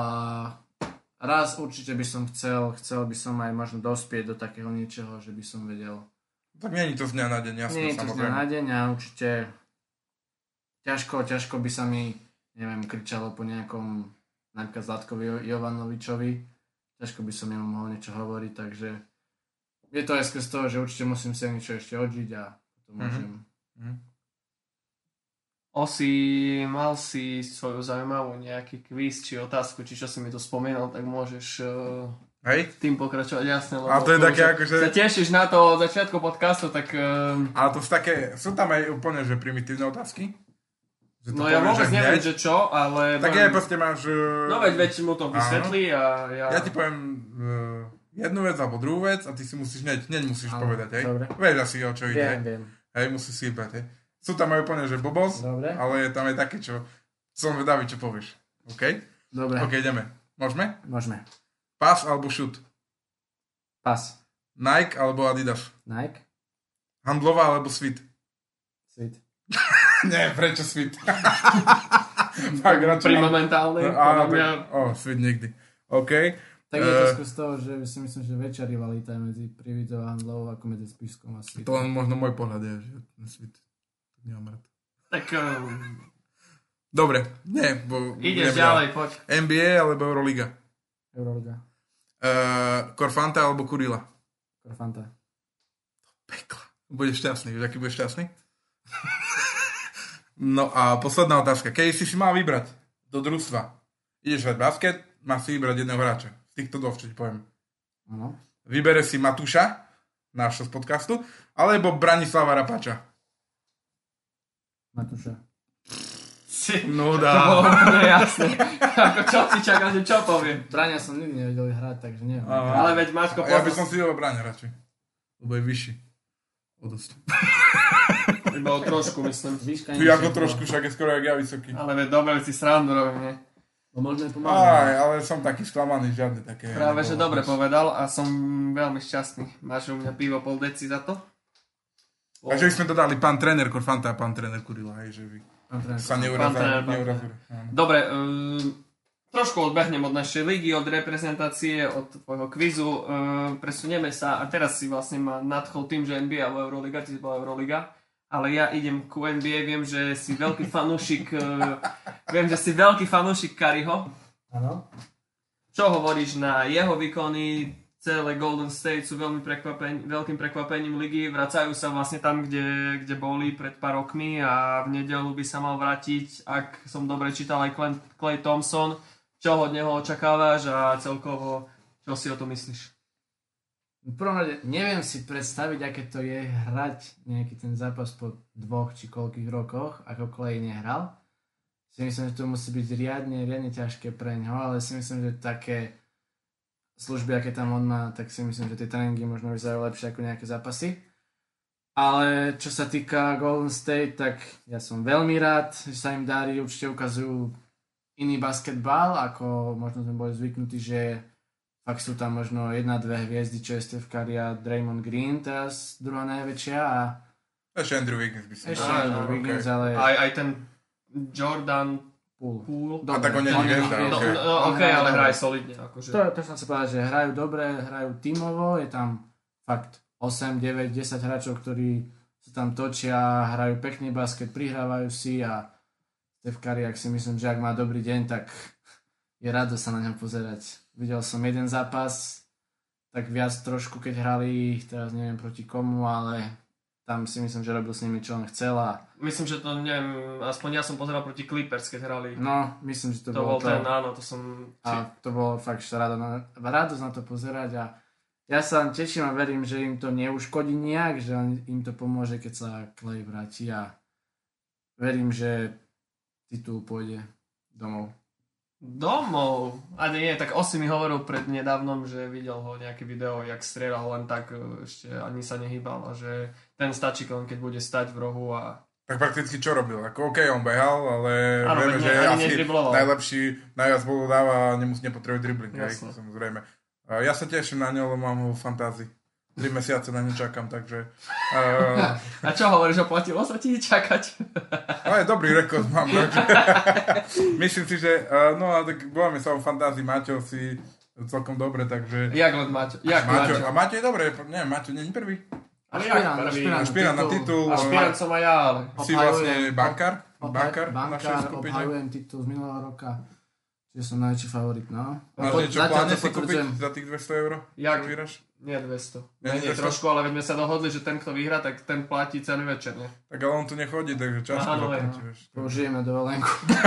raz určite by som chcel, chcel by som aj možno dospieť do takého niečoho, že by som vedel. Tak nie je to z dňa na deň, jasné, nie je to z dňa na deň a určite ťažko, ťažko by sa mi, neviem, kričalo po nejakom napríklad Zlatkovi Jovanovičovi. Ťažko by som jemu mohol niečo hovoriť, takže je to aj skrz toho, že určite musím si niečo ešte odžiť a potom môžem. Mm-hmm. Osi, mal si svoju zaujímavú nejaký kvíz, či otázku, či čo si mi to spomenul, tak môžeš uh, Hej? tým pokračovať, jasne. Lebo ale to je to, také ako, že... sa tešíš na to od začiatku podcastu, tak... Uh... Ale to sú také, sú tam aj úplne, že primitívne otázky? Že no ja vôbec neviem, že čo, ale... Tak ja proste máš... Uh... No veď, veď mu to vysvetlí a ja... Ja ti poviem uh, jednu vec alebo druhú vec a ty si musíš, hneď, hneď musíš ale, povedať, hej? Dobre. Vieš asi, o čo ide, viem, hej? Viem. Hej, musíš si vybrať, hej? Sú tam aj úplne, že bobos, dobre. Ale je tam aj také, čo... Som vedavý, čo povieš. OK? Dobre. OK, ideme. Môžeme? Môžeme. Pas alebo šut? Pas. Nike alebo Adidas? Nike. Handlová alebo Sweet? Sweet. Nie, prečo Sweet? Pri momentálnej. No, áno, mňa... oh, Sweet nikdy. OK. Tak je to skôr z toho, že si myslím, že väčšia rivalita je medzi Prievidzou a Handlovou ako medzi Spišskom a Sweetom. To len možno môj pohľad je, že Sweet nemám rád. Tak... Um... Dobre, nie, bo... Ideš ďalej, poď. N B A alebo Euroliga? Euroliga. Uh, Korfanta alebo Kurila? Korfanta. Pekla. Budeš šťastný, vieš, aký budeš šťastný? No a posledná otázka. Keď si si mal vybrať do družstva, ideš hrať basket, máš si vybrať jedného hráča. Z týchto dvoch, čo ti poviem. Ano. Vybere si Matúša, nášho z podcastu, alebo Branislava Rapáča. Matúša. No dá. To bolo úplne jasné. Ako čo si čakáš, že čo poviem? Braňa som nikdy nevedel hrať, takže neviem. Ale veď Maťko... Ja by som si vedel Braňa radšej. Lebo je vyšší. O dosť. Iba o trošku, myslím. Ty ako trošku, však je skoro jak ja vysoký. Ale veď dobre, si srandu robím, nie? No možno je pomáhať. Aj, ale som taký sklamaný, žiadne také... Práve, že dobre povedal a som veľmi šťastný. Máš u mňa pivo pol deci za to? Takže by sme to dali pán tréner Korfanta a pán tréner Kurila, hej, že vy sa neurazili. Dobre, um, trošku odbehnem od našej ligy, od reprezentácie, od tvojho kvizu. Uh, presunieme sa a teraz si vlastne ma nadchol tým, že en bí á alebo Euroliga, ty si bola Euroliga. Ale ja idem ku en bí á, viem, že si veľký fanúšik, uh, viem, že si veľký fanúšik Curryho. Áno. Čo hovoríš na jeho výkony? Celé Golden State sú veľmi prekvapen- veľkým prekvapením ligy, vracajú sa vlastne tam, kde, kde boli pred pár rokmi a v nedeľu by sa mal vrátiť, ak som dobre čítal, aj Clay, Clay Thompson. Čo od neho očakávaš a celkovo, čo si o to myslíš? V prvom rade neviem si predstaviť, aké to je hrať nejaký ten zápas po dvoch či koľkých rokoch, ako Clay nehral. Si myslím, že to musí byť riadne, riadne ťažké pre ňo, ale si myslím, že také služby, aké tam on má, tak si myslím, že tie tréningy možno vyzerajú lepšie ako nejaké zápasy. Ale čo sa týka Golden State, tak ja som veľmi rád, že sa im darí, určite ukazujú iný basketbal, ako možno sme boli zvyknutí, že fakt sú tam možno jedna, dve hviezdy, čo je Steph Curry a Draymond Green, teraz druhá najväčšia a... Ešte Andrew Wiggins by som... Ešte Andrew Wiggins, okay. ale... Aj, aj ten Jordan Poole. Poole. A tak on nie je hviezda, No, okay. no, ok, ale hrajú solidne. Akože. To, to som sa povedal, že hrajú dobre, hrajú tímovo, je tam fakt osem, deväť, desať hráčov, ktorí sa tam točia, hrajú pekný basket, prihrávajú si a Steph Curry, ak si myslím, že ak má dobrý deň, tak je rado sa na ňom pozerať. Videl som jeden zápas, tak viac trošku, keď hrali, teraz neviem proti komu, ale tam si myslím, že robil s nimi, čo on chcel a... Myslím, že to, neviem, aspoň ja som pozeral proti Clippers, keď hrali. No, myslím, že to, to bolo bol ten, áno, to som... A to bolo fakt rado na, radosť na to pozerať a ja sa teším a verím, že im to neuškodí nejak, že im to pomôže, keď sa Clay vráti a verím, že titul pôjde domov. Domov? A nie, tak Osi mi hovoril pred nedávnom, že videl ho nejaké video, jak strieľal len tak, ešte ani sa nehýbal a že ten stačí len keď bude stať v rohu a... Tak prakticky čo robil? Ako OK, on behal, ale ano, vieme, ne, že je asi nedribloval. najlepší, najviac bolo dáva a nemusí nepotrebuje dribbling, hej, samozrejme. Ja sa teším na ňo, lebo mám ho v fantázii. Tri mesiace na ňu čakám, takže... Uh... A čo hovoríš, oplatilo sa ti čakať? Ale dobrý rekord mám, takže... Myslím si, že... Uh, no a tak voláme sa o fantázii, Maťo si celkom dobre, takže... Jak len Maťo? Jak Maťo? Maťo? A Maťo je dobré, neviem, Maťo nie je prvý. Ale jak prvý? Špirán na titul. A špirán som aj ja, ale... Si vlastne bankár? Bankár v našej Bankár, skupine? obhajujem titul z minulého roka. Čiže som najväčší favorit, no. Máš niečo v pláne si kúpiť za tých dvesto eur? Jak? Čo vyhráš? Nie dvesto. Nie, Nie, nie trošku, ale veď sme sa dohodli, že ten, kto vyhrá, tak ten platí celý večer, nie? Tak ale on tu nechodí, takže často Áno, zaplatí, no. vieš. Použijeme dovolenku.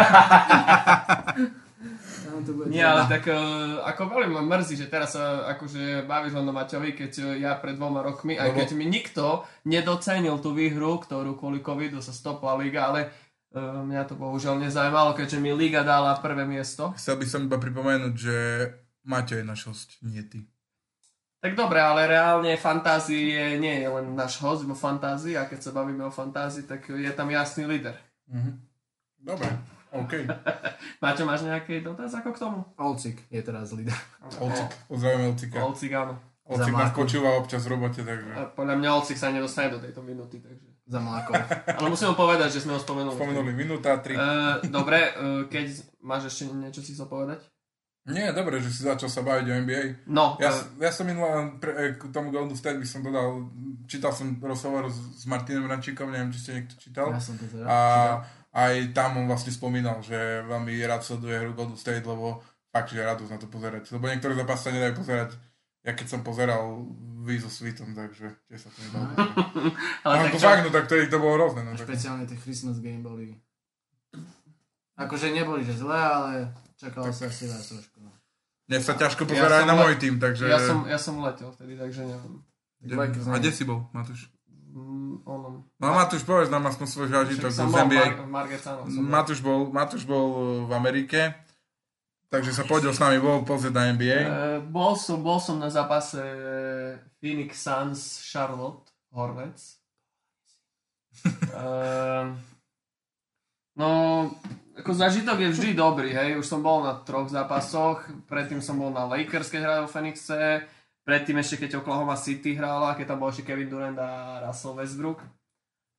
Nie, ale tak uh, ako veľmi ma mrzí, že teraz sa akože bavíš len o Maťovi, keď uh, ja pred dvoma rokmi, aj keď mi nikto nedocenil tú výhru, ktorú kvôli covidu sa stopla liga, ale uh, mňa to bohužiaľ nezaujímalo, keďže mi liga dala prvé miesto. Chcel by som iba pripomenúť, že Maťo je náš host, nie ty. Tak dobre, ale reálne fantázie nie je len náš host vo fantázii a keď sa bavíme o fantázii, tak je tam jasný líder. Mhm. Dobre, OK. Maťo, máš nejaký dotaz ako k tomu? Olcik je teraz líder. Olcik, pozdravím Olcika. Olcik, áno. Olcik nás počúva občas v robote, takže... A podľa mňa Olcik sa nedostane do tejto minúty, takže... Za mlákov. Ale musím ho povedať, že sme ho spomenuli. Spomenuli minúta, tri. Uh, dobre, uh, keď máš ešte niečo si chcel povedať? Nie, dobre, že si začal sa baviť o en bí ej. No. Ja, Uh, ja som minulý, k tomu Golden State by som dodal, čítal som rozhovor s, s Martinom Rančíkom, neviem, či ste niekto čítal. Ja som to teda A aj tam on vlastne spomínal, že veľmi rád sleduje hru Golden State, lebo fakt, že je radosť na to pozerať. Lebo niektoré zápasy sa nedajú pozerať. Ja keď som pozeral vy so Svitom, takže tiež sa to nedalo pozerať. Ale tak to čo... fakt, no tak to, to bolo hrozné. No, špeciálne tie Christmas game boli... Akože neboli, že zlé, ale čakalo tak... sa asi vás trošku. No. Mne sa ťažko pozerať ja na le... môj tým, takže... Ja som, ja som letel vtedy, takže neviem. A kde si bol, Matúš? Mm, onom. No Matúš, povedz nám aspoň svoj zážitok z en bí ej. Mar- Matúš bol, Matúš bol v Amerike, takže sa podiel s nami, bol pozrieť na en bí ej. Uh, bol, som, bol som na zápase Phoenix Suns Charlotte Hornets. uh, no, ako zážitok je vždy dobrý, hej. Už som bol na troch zápasoch, predtým som bol na Lakers, keď hral vo Phoenixe, predtým ešte keď Oklahoma City hrala, keď tam bol ešte Kevin Durant a Russell Westbrook.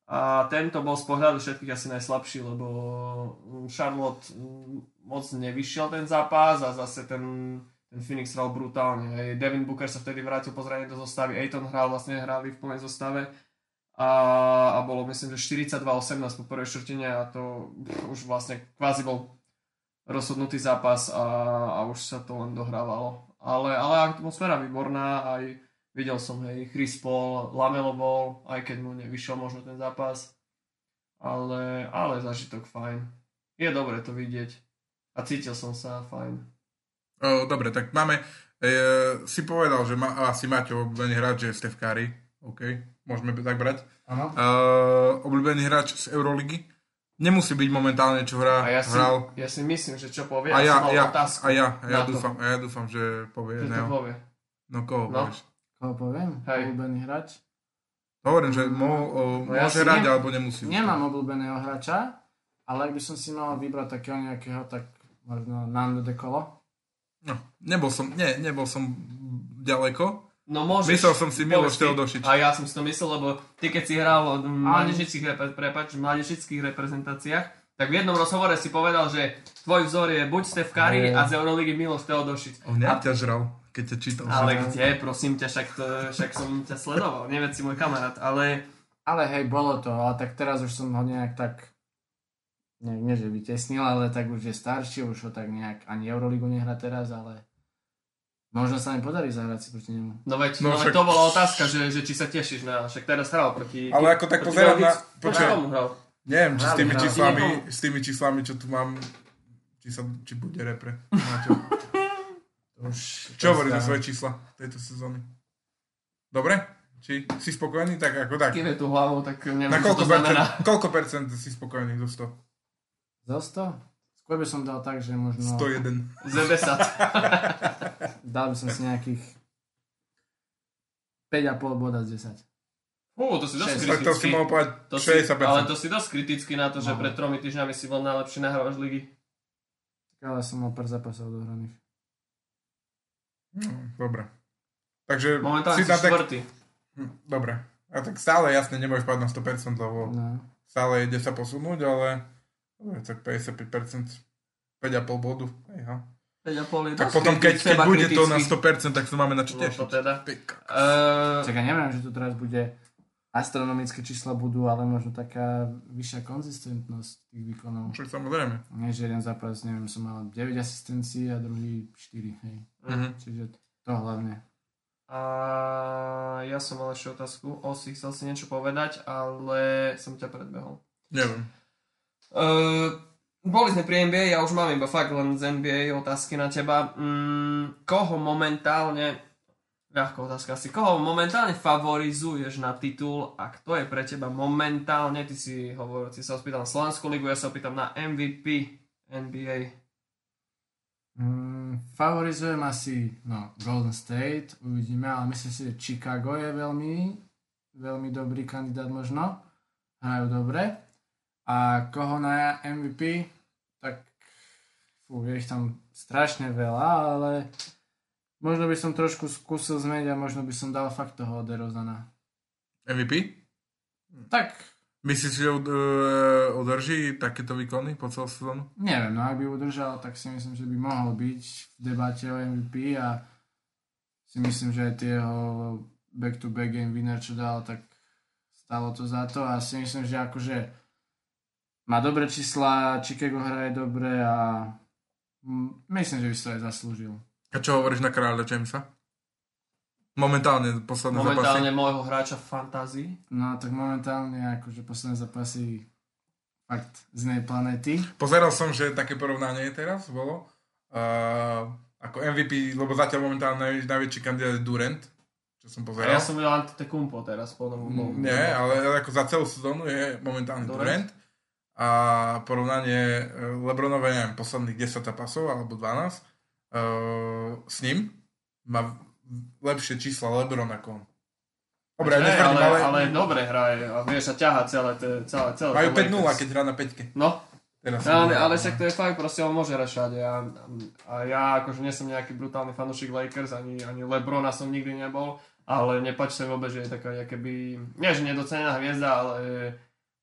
A tento bol z pohľadu všetkých asi najslabší, lebo Charlotte moc nevyšiel ten zápas a zase ten, ten Phoenix hral brutálne. Hej. Devin Booker sa vtedy vrátil po zranení do zostavy, Ayton hral, vlastne hrali v plnej zostave a, a bolo myslím, že štyridsaťdva osemnásť po prvej štvrtine a to už vlastne kvázi bol rozhodnutý zápas a, a už sa to len dohrávalo. Ale, ale atmosféra výborná, aj videl som, hej, Chris Paul, Lamelo bol, aj keď mu nevyšiel možno ten zápas, ale, ale zažitok fajn. Je dobre to vidieť a cítil som sa fajn. O, dobre, tak máme, e, si povedal, že ma, asi máte obľúbený hráč, že je Steph Curry, OK, môžeme tak brať. Áno. E, obľúbený hráč z Euroligy. Nemusí byť momentálne, čo hrá, a ja si, hral. Ja si myslím, že čo povie, a ja, mal ja, otázku. A ja, a ja, to. dúfam, a ja dúfam, že povie. Že to povie. No koho no. povieš? Koho poviem? Hej. Obľúbený hráč? Hovorím, že mo, o, no ja môže hrať, ne, alebo nemusí. Nemám obľúbeného hráča, ale ak by som si mal vybrať takého nejakého, tak možno Nando De Colo. No, nebol som, nie, nebol som ďaleko. No môžeš. Myslel som si Miloš Teodosič. A ja som si to myslel, lebo ty keď si hral v mládežických, prepáč, mládežických reprezentáciách, tak v jednom rozhovore si povedal, že tvoj vzor je buď Steph Curry a z Euroligy Miloš Teodosič. On mňa ťa žral, keď ťa čítal. Ale kde, prosím ťa, však, to, však som ťa sledoval, neviem si môj kamarát, ale... Ale hej, bolo to, ale tak teraz už som ho nejak tak, nie, nie že vytesnil, ale tak už je starší, už ho tak nejak, ani Euroligu nehrá teraz, ale možno sa mi podarí zahrať si proti nemu. No veď, no, no však... to bola otázka, že, že či sa tešíš na, však teraz hral proti... Ale ako tak pozerám na... Počkaj, komu hral? Neviem, či s tými Hral, číslami, hral. s tými číslami, čo tu mám, či, sa, či bude repre. Máte. Už Čo hovorí za svoje čísla tejto sezóny? Dobre? Či si spokojný? Tak ako tak. Kým je tu hlavou, tak neviem, Na čo koľko to percent, znamená. koľko percent si spokojný zo sto? Zo sto? Skôr by som dal tak, že možno... sto jeden. Z desať. Dal by som si nejakých päť a pol boda z desať. Fú, to si dosť šesť. Tak to si kritický. mohol povedať To si, šesťdesiat percent. ale to si dosť kritický na to, že No. pred tromi týždňami si bol najlepší nahrávač ligy. Ale som mal pár zápasov dohraných. No, dobre. Takže Momentálne si tam tak... štvrtý. Hm, Dobre. A tak stále jasne nemôžeš padť na sto percent, lebo No. stále ide sa posunúť, ale dobre, tak päťdesiatpäť percent, päť a pol bodu. Hej, ha. päť a pol je Tak dosť potom, keď, kritický, keď seba bude to kritický. na sto percent, tak sa máme na čo No to tešiť. teda. Ty kokos. Uh, Čak ja neviem, že tu teraz bude astronomické čísla budú, ale možno taká vyššia konzistentnosť tých výkonov. Však samozrejme. Nie, že jeden zápas, neviem, som mal deväť asistencií a druhý štyri, hej. Mhm. Čiže to hlavne. a ja som mal ešte otázku. Osi, chcel si niečo povedať, ale som ťa predbehol. Neviem. Uh, boli sme pri en bí ej, ja už mám iba fakt len z en bí ej otázky na teba. Mm, koho momentálne, ľahká otázka asi, koho momentálne favorizuješ na titul a kto je pre teba momentálne, ty si hovoril, ty sa opýtal na Slovenskú ligu, ja sa opýtam na em ví pí en bí ej. Mm, favorizujem asi no, Golden State, uvidíme, ale myslím si, že Chicago je veľmi, veľmi dobrý kandidát možno. Hrajú dobre. A koho na em ví pí, tak fú, je ich tam strašne veľa, ale možno by som trošku skúsil zmeniť a možno by som dal fakt toho DeRozana. em ví pí? Tak, Myslíš, že ud- e, udrží takéto výkony po celú sezónu? neviem, no ak by udržal, tak si myslím, že by mohol byť v debate o em ví pí a si myslím, že aj tie jeho back-to-back game winner, čo dal, tak stalo to za to a si myslím, že akože má dobré čísla, Chicago hraje dobre a mm, myslím, že by si to aj zaslúžil. A čo hovoríš na kráľa Jamesa? Momentálne, posledné Momentálne zápasy. môjho hráča v fantázii. No tak momentálne akože posledné zápasy fakt z inej planéty. Pozeral som, že také porovnanie teraz bolo. Uh, ako em ví pí, lebo zatiaľ momentálne naj, najväčší kandidát je Durant, čo som A pozeral. ja som videl Antetokounmpo teraz po novom. Mm, Nie, ale ako za celú sezónu je momentálne Durant. Durant. A porovnanie eh, Lebronové, neviem, posledných desať zápasov alebo dvanásť uh, s ním má lepšie čísla Lebron ako on. Dobre, Hey, netvrdím, ale, ale, ale dobre hraje a vieš, a ťaha celé, te, celé, celé majú to päť nula, Lakers. keď hrá na päťke. No, Teraz ale, ale však to je fakt, proste on môže hrať všade. A, a ja akože nie som nejaký brutálny fanúšik Lakers, ani, ani Lebrona som nikdy nebol, ale nepáči sa vôbec, že je taká keby, nie že nedocenená hviezda, ale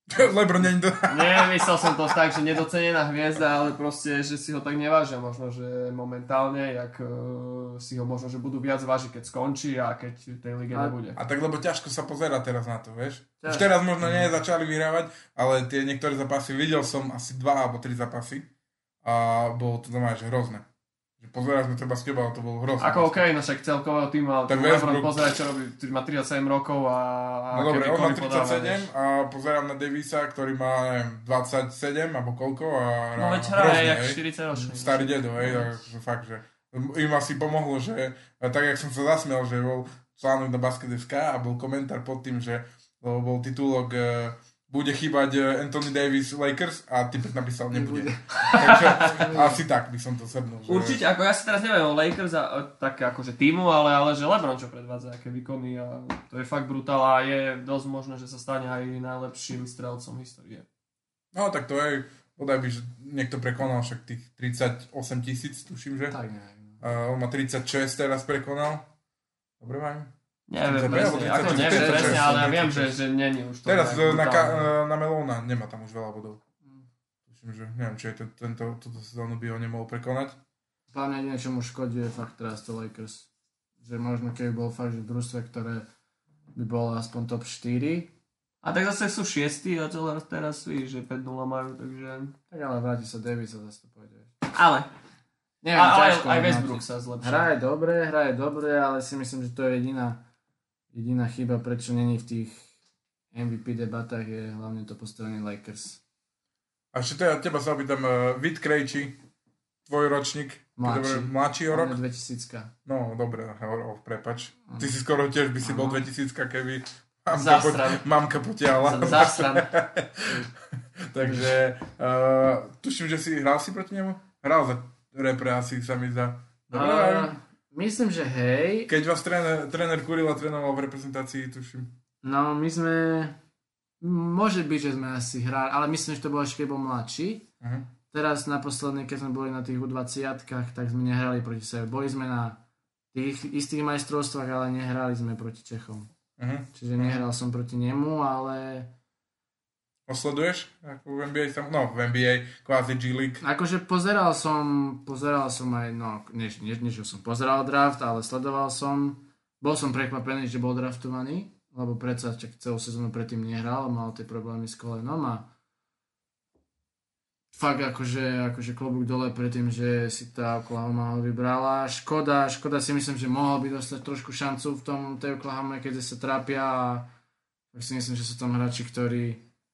LeBron nie je... Nie, myslel som to tak, že nedocenená hviezda, ale proste, že si ho tak nevážia. Možno, že momentálne, jak uh, si ho možno, že budú viac vážiť, keď skončí a keď v tej lige nebude. A tak, lebo ťažko sa pozerá teraz na to, vieš? Už teraz možno nie začali vyhrávať, ale tie niektoré zápasy, videl som asi dva alebo tri zápasy a bolo to doma, že hrozné. Pozerali sme treba s teba, ale to bolo hrozné. Ako okej, okay, no však celkového týmu, ale tak LeBron pozerať, čo robí, má tridsaťsedem rokov a... No dobre, on má tridsaťsedem a pozerám na Davisa, ktorý má, neviem, dvadsaťsedem alebo koľko a... No veď hraje jak štyridsaťročný. Starý dedo, hej, takže fakt, že im asi pomohlo, že tak, jak som sa zasmiel, že bol článok na Basket bodka es ká a bol komentár pod tým, že bol titulok bude chýbať Anthony Davis Lakers a typek napísal nebude. Takže asi tak by som to srdnul. Že... Určite, ako ja si teraz neviem o Lakers a, tak akože týmu, ale, ale že LeBron čo predvádza, aké výkony a to je fakt brutál a je dosť možné, že sa stane aj najlepším strelcom histórie. No tak to je, podaj by, že niekto prekonal však tých tridsaťosem tisíc, tuším, že? Tak neviem. Uh, on má tridsaťšesť teraz prekonal. Dobre, mám? Neviem presne, ako neviem presne, ale ja viem, že, že není už to. Teraz na, ka- na Melona nemá tam už veľa bodov. Myslím, že neviem, či je to, tento, túto sezónu by ho nemohol prekonať. Hlavne jedine, čo mu škodí je fakt teraz to Lakers. Že možno keby bol fakt, že v družstve, ktoré by bolo aspoň top štyri. A tak zase sú šiestí a celé teraz víš, že päť nula majú, takže... Tak ale vráti sa Davis a zase to pôjde. Ale... Neviem, ale ťažko, aj Westbrook sa zlepšil. Hraje dobre, hraje dobre, ale si myslím, že to je jediná Jediná chyba, prečo není v tých em ví pí debatách, je hlavne to postavenie Lakers. A ešte teda teba sa opýtam, uh, Vít Krejčí, tvoj ročník, mladší, mladší o rok? dvetisícka. No, dobre, oh, prepač. Uh-huh. Ty si skoro tiež by si uh-huh. bol dvetisícka, keby mamka, po, mamka potiahla. Zastran. Takže uh, tuším, že si hral si proti nemu? Hral za repre asi, sa mi zdá. Dobre, uh, Myslím, že hej. Keď vás tréner, tréner Kurila trénoval v reprezentácii, tuším. No, my sme... Môže byť, že sme asi hrali, ale myslím, že to bolo ešte, keď bol mladší. Uh-huh. Teraz naposledne, keď sme boli na tých ú dvadsiatkách, tak sme nehrali proti sebe. Boli sme na tých istých majstrovstvách, ale nehrali sme proti Čechom. Uh-huh. Čiže nehral som proti nemu, ale... Osleduješ? Ako v en bí ej tam? No, v en bí ej, kvázi G League. Akože pozeral som, pozeral som aj, no, než, než, než som pozeral draft, ale sledoval som. Bol som prekvapený, že bol draftovaný, lebo predsa čak celú sezónu predtým nehral, mal tie problémy s kolenom a fakt akože, akože klobúk dole pred tým, že si tá Oklahoma ho vybrala. Škoda, škoda si myslím, že mohol by dostať trošku šancu v tom tej Oklahoma, keď sa trápia a tak si myslím, že sú tam hráči, ktorí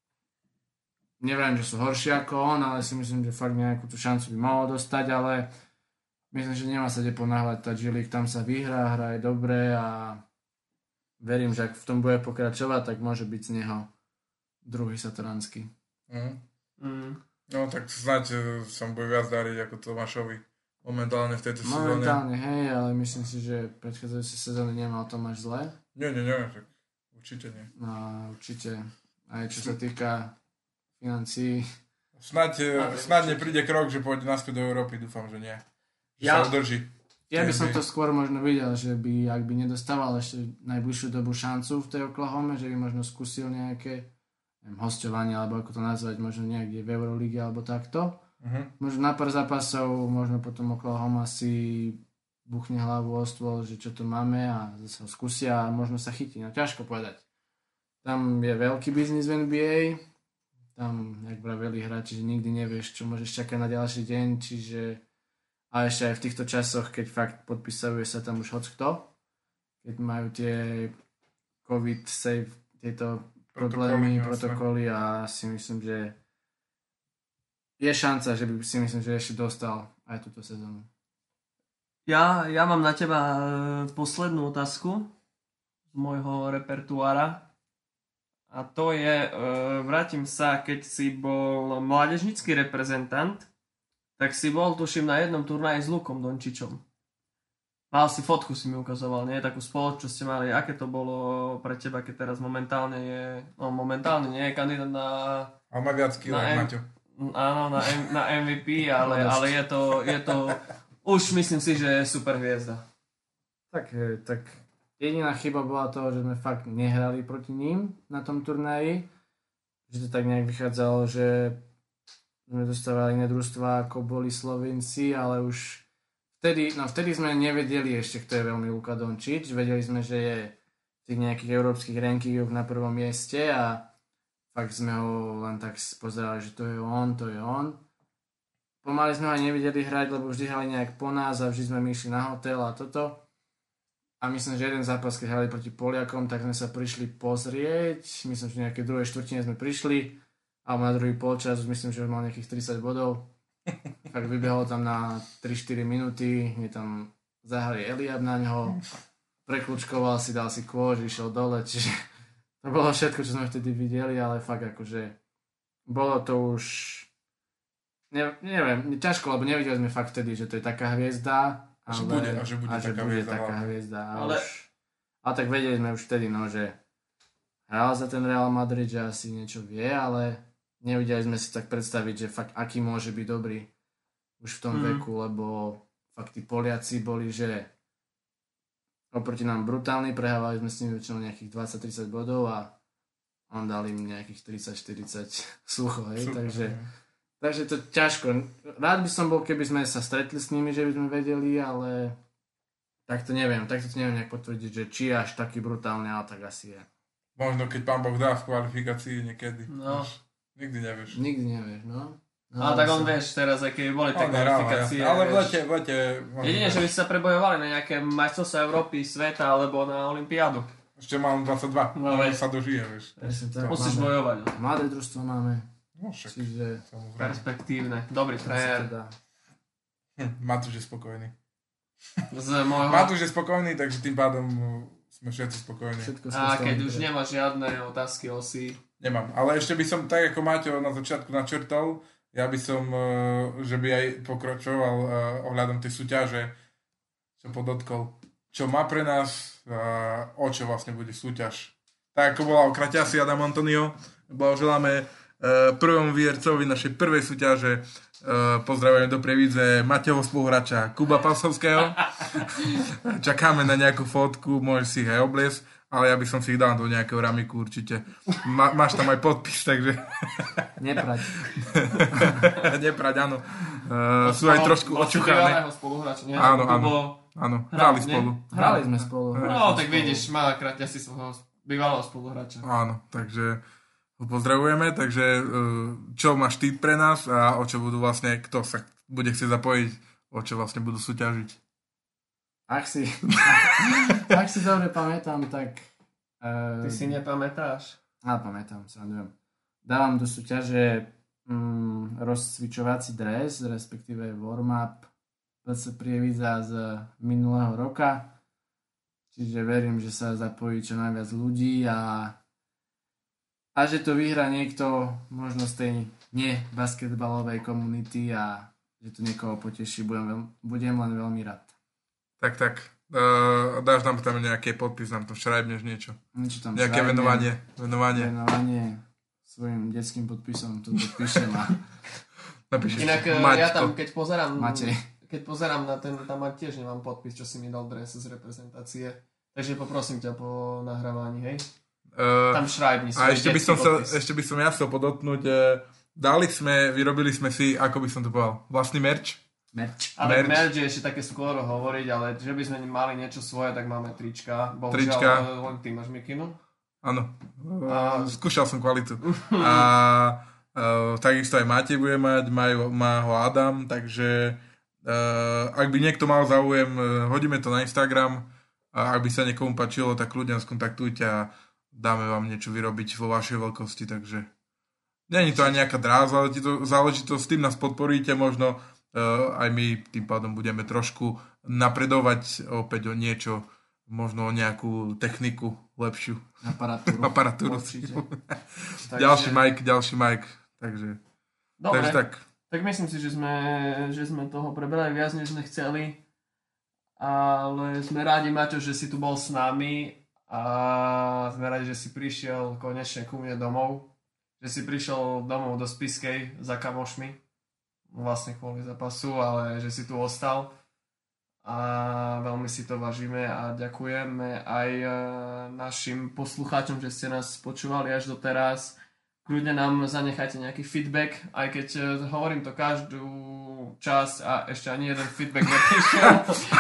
neviem, že sú horší ako on, ale si myslím, že fakt nejakú tú šancu by mohol dostať, ale myslím, že nemá sa kde ponáhľať tá G-League, tam sa vyhrá, hraje dobre a verím, že ak v tom bude pokračovať, tak môže byť z neho druhý Satoransky. Mm. Mm. No tak snáď sa mu bude viac dariť ako Tomášovi momentálne v tejto sezóne. Momentálne, hej, ale myslím si, že predchádzajúce sezóny nemal Tomáš zle. Nie, nie, nie, tak určite nie. No určite, aj čo sa týka financií. Snáď, snáď nepríde krok, že pôjde naspäť do Európy, dúfam, že nie. Že ja, sa udrží. Ja by som to skôr možno videl, že by, ak by nedostával ešte najbližšiu dobu šancu v tej Oklahome, že by možno skúsil nejaké neviem, hosťovanie, alebo ako to nazvať, možno niekde v Eurolíge alebo takto. Uh-huh. Možno na pár zápasov, možno potom Oklahoma si buchne hlavu o stôl, že čo tu máme a zase ho skúsia a možno sa chytí. No ťažko povedať. Tam je veľký biznis v en bí ej, tam, jak vraveli hráči, že nikdy nevieš, čo môžeš čakať na ďalší deň, čiže a ešte aj v týchto časoch, keď fakt podpisuje sa tam už hockto, keď majú tie COVID safe, tieto problémy, protokoly a si myslím, že je šanca, že by si myslím, že ešte dostal aj túto sezónu. Ja, ja mám na teba poslednú otázku z môjho repertoára. A to je, vrátim sa, keď si bol mládežnícky reprezentant, tak si bol, tuším, na jednom turnaji s Lukom Dončičom. Mal si fotku, si mi ukazoval, nie? Takú spoloč, čo ste mali. Aké to bolo pre teba, keď teraz momentálne je, no momentálne nie je kandidát na... A má viac kilo, M- Maťo. Áno, na, M- na em ví pí, ale, ale je to, je to, už myslím si, že je super hviezda. Tak, tak... Jediná chyba bola toho, že sme fakt nehrali proti ním na tom turnaji. že to tak nejak vychádzalo, že sme dostávali iné družstva, ako boli Slovenci, ale už vtedy, no vtedy sme nevedeli ešte, kto je veľmi Luka Dončič. Vedeli sme, že je v tých nejakých európskych rankingoch na prvom mieste a fakt sme ho len tak pozerali, že to je on, to je on. Pomaly sme ho aj nevedeli hrať, lebo vždy hrali nejak po nás a vždy sme my išli na hotel a toto. A myslím, že jeden zápas, keď hrali proti Poliakom, tak sme sa prišli pozrieť. Myslím, že v nejakej druhej štvrtine sme prišli. Alebo na druhý polčas, už myslím, že už mal nejakých tridsať bodov. Tak vybehol tam na tri štyri minúty, je tam zahrali Eliab na ňo, prekľúčkoval si, dal si kôž, išiel dole, čiže to bolo všetko, čo sme vtedy videli, ale fakt akože bolo to už, ne, neviem, ťažko, lebo nevideli sme fakt vtedy, že to je taká hviezda, a že bude, a že bude, a že taká, bude hviezda, taká hviezda. Ale... Už, ale tak vedeli sme už vtedy, no, že hral za ten Real Madrid, že asi niečo vie, ale nevideli sme si tak predstaviť, že fakt aký môže byť dobrý už v tom mm. veku, lebo fakt tí Poliaci boli, že oproti nám brutálni, prehávali sme s nimi väčšinou nejakých dvadsať tridsať bodov a on dal im nejakých tridsať štyridsať sucho, hej, Super, takže, takže to ťažko. Rád by som bol, keby sme sa stretli s nimi, že by sme vedeli, ale tak to neviem, tak to neviem nejak potvrdiť, že či až taký brutálny, ale tak asi je. Možno keď pán Boh dá v kvalifikácii niekedy. No. Nikdy nevieš. Nikdy nevieš, no. No, ale tak on vieš, teraz aj keby boli také kvalifikácie. Ale v lete, v lete... Jedine, že by sa prebojovali na nejaké majstrovstvá Európy, sveta, alebo na olympiádu. Ešte mám dvadsaťdva, no, ale sa dožije, vieš. Musíš máme, bojovať. Mladé družstvo máme. No však, čiže perspektívne, dobrý tréner. Hm, Matúš je spokojný. Z môjho... Matúš je spokojný, takže tým pádom sme všetci spokojní. A keď už nemáš žiadne otázky o si... Nemám, ale ešte by som, tak ako Maťo na začiatku načrtol, ja by som, že by aj pokračoval ohľadom tej súťaže, čo podotkol, čo má pre nás, o čo vlastne bude súťaž. Tak ako bola o kraťasi Adam Antonio, blahoželáme prvom výhercovi našej prvej súťaže, pozdravujem do Prievidze Mateho spoluhráča Kuba Pasovského. Čakáme na nejakú fotku, môžeš si ich aj obliecť. Ale ja by som si ich dal do nejakého ramiku určite. Ma, máš tam aj podpis, takže... Neprať. Neprať, áno. Uh, sú aj trošku očuchané. Áno, áno. Áno, hrali spolu. Hrali sme spolu. No, tak vidíš, má kraťa si svojho bývalého spoluhráča. Áno, takže ho pozdravujeme. Takže čo máš ty pre nás a o čo budú vlastne, kto sa bude chcieť zapojiť, o čo vlastne budú súťažiť? Ak si, ak si dobre pamätám, tak... Uh, Ty si nepamätáš? Ale pamätám sa, neviem. Dávam do súťaže um, rozcvičovací dres, respektíve warm-up pé es Prievidza z minulého roka. Čiže verím, že sa zapojí čo najviac ľudí a, a že to vyhrá niekto možno z tej nebasketbalovej komunity a že to niekoho poteší. Budem, budem len veľmi rád. Tak, tak. Uh, dáš nám tam nejaký podpis, nám to šrajbneš niečo. Niečo tam Nejaké šrajbnem, venovanie. Venovanie. Venovanie svojim detským podpisom to podpíšem a... Napíšeš. Inak Maťko. Ja tam, keď pozerám... Matej. Keď pozerám na ten, tam tiež nemám podpis, čo si mi dal dres z reprezentácie. Takže poprosím ťa po nahrávaní, hej? Uh, tam šrajbni svoj a ešte by som podpis. Sa, ešte by som ja chcel podotknúť, uh, dali sme, vyrobili sme si, ako by som to povedal, vlastný merch. Merch. Ale merch. merch je ešte také skoro hovoriť, ale že by sme mali niečo svoje, tak máme trička. Bohužiaľ, trička. Len ty máš mikinu. Áno. A... Skúšal som kvalitu. A uh, takisto aj Matej bude mať, majú, má ho Adam, takže uh, ak by niekto mal záujem, uh, hodíme to na Instagram a ak by sa niekomu páčilo, tak ľudia nás kontaktujte a dáme vám niečo vyrobiť vo vašej veľkosti, takže nie je to ani nejaká drá záležitosť, s tým nás podporíte, možno Uh, aj my tým pádom budeme trošku napredovať opäť o niečo, možno o nejakú techniku lepšiu. Aparatúru. Aparatúru. Ďalší mic, ďalší mic. Takže, dobre, takže tak. Tak myslím si, že sme, že sme toho prebrali viac, než sme chceli. Ale sme rádi, Maťo, že si tu bol s nami a sme rádi, že si prišiel konečne ku mne domov. Že si prišiel domov do Spišskej za kamošmi. Vlastne kvôli zápasu, ale že si tu ostal a veľmi si to vážime a ďakujeme aj našim poslucháčom, že ste nás počúvali až doteraz. Ľudia nám zanechajte nejaký feedback, aj keď hovorím to každú časť a ešte ani jeden feedback neprišiel.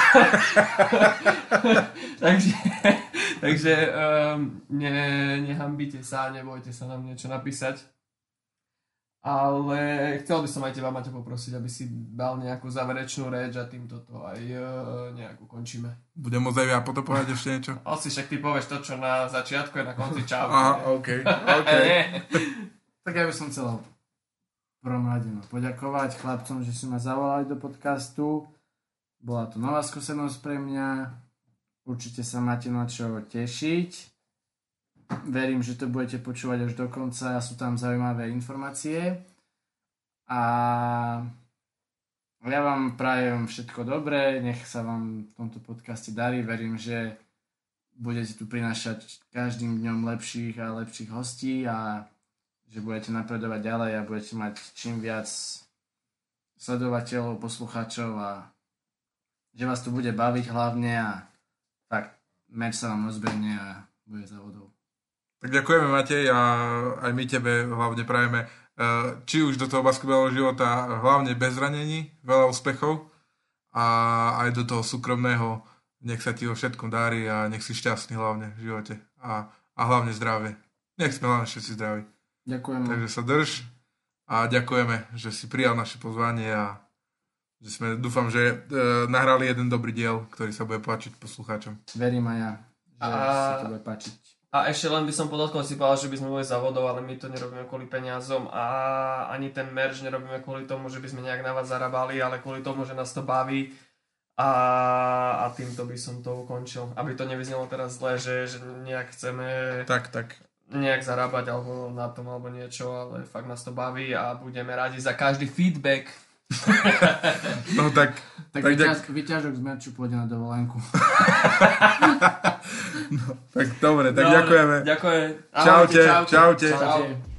takže takže um, ne, nehambite sa, nebojte sa nám niečo napísať. Ale chcel by som aj teba, Maťo, poprosiť, aby si dal nejakú záverečnú reč a týmto to aj uh, nejak ukončíme. Budem môcť aj ja potom povedať ešte niečo? Asi však ty povieš to, čo na začiatku je na konci čau. Aha, okej, okej. Tak ja by som chcel prvom rade poďakovať chlapcom, že si ma zavolali do podcastu. Bola to nová skúsenosť pre mňa. Určite sa máte na čo tešiť. Verím, že to budete počúvať až do konca a sú tam zaujímavé informácie. A ja vám prajem všetko dobré, nech sa vám v tomto podcaste darí. Verím, že budete tu prinášať každým dňom lepších a lepších hostí a že budete napredovať ďalej a budete mať čím viac sledovateľov, poslucháčov a že vás tu bude baviť hlavne a tak meč sa vám rozbehne a bude za vodou. Tak ďakujeme, Matej, a aj my tebe hlavne prajeme, či už do toho basketbalového života, hlavne bez zranení, veľa úspechov a aj do toho súkromného, nech sa ti vo všetkom darí a nech si šťastný hlavne v živote a, a hlavne zdravie. Nech sme hlavne všetci zdraví. Ďakujem. Takže sa drž a ďakujeme, že si prijal naše pozvanie a že sme, dúfam, že e, nahrali jeden dobrý diel, ktorý sa bude páčiť poslucháčom. Verím aj ja, že a... sa to bude páčiť. A ešte len by som podotkol, si povedal, že by sme boli závodov, ale my to nerobíme kvôli peniazom a ani ten merch nerobíme kvôli tomu, že by sme nejak na vás zarábali, ale kvôli tomu, že nás to baví a, a týmto by som to ukončil. Aby to nevyznelo teraz zle, že, že nejak chceme tak, tak. nejak zarábať alebo na tom alebo niečo, ale fakt nás to baví a budeme radi za každý feedback. No tak... Tak, tak vyťaž, ďak... vyťažok z merču pôjde na dovolenku. No, tak dobre, tak dobre, ďakujeme. Ďakujem. Čaute, čaute. čaute.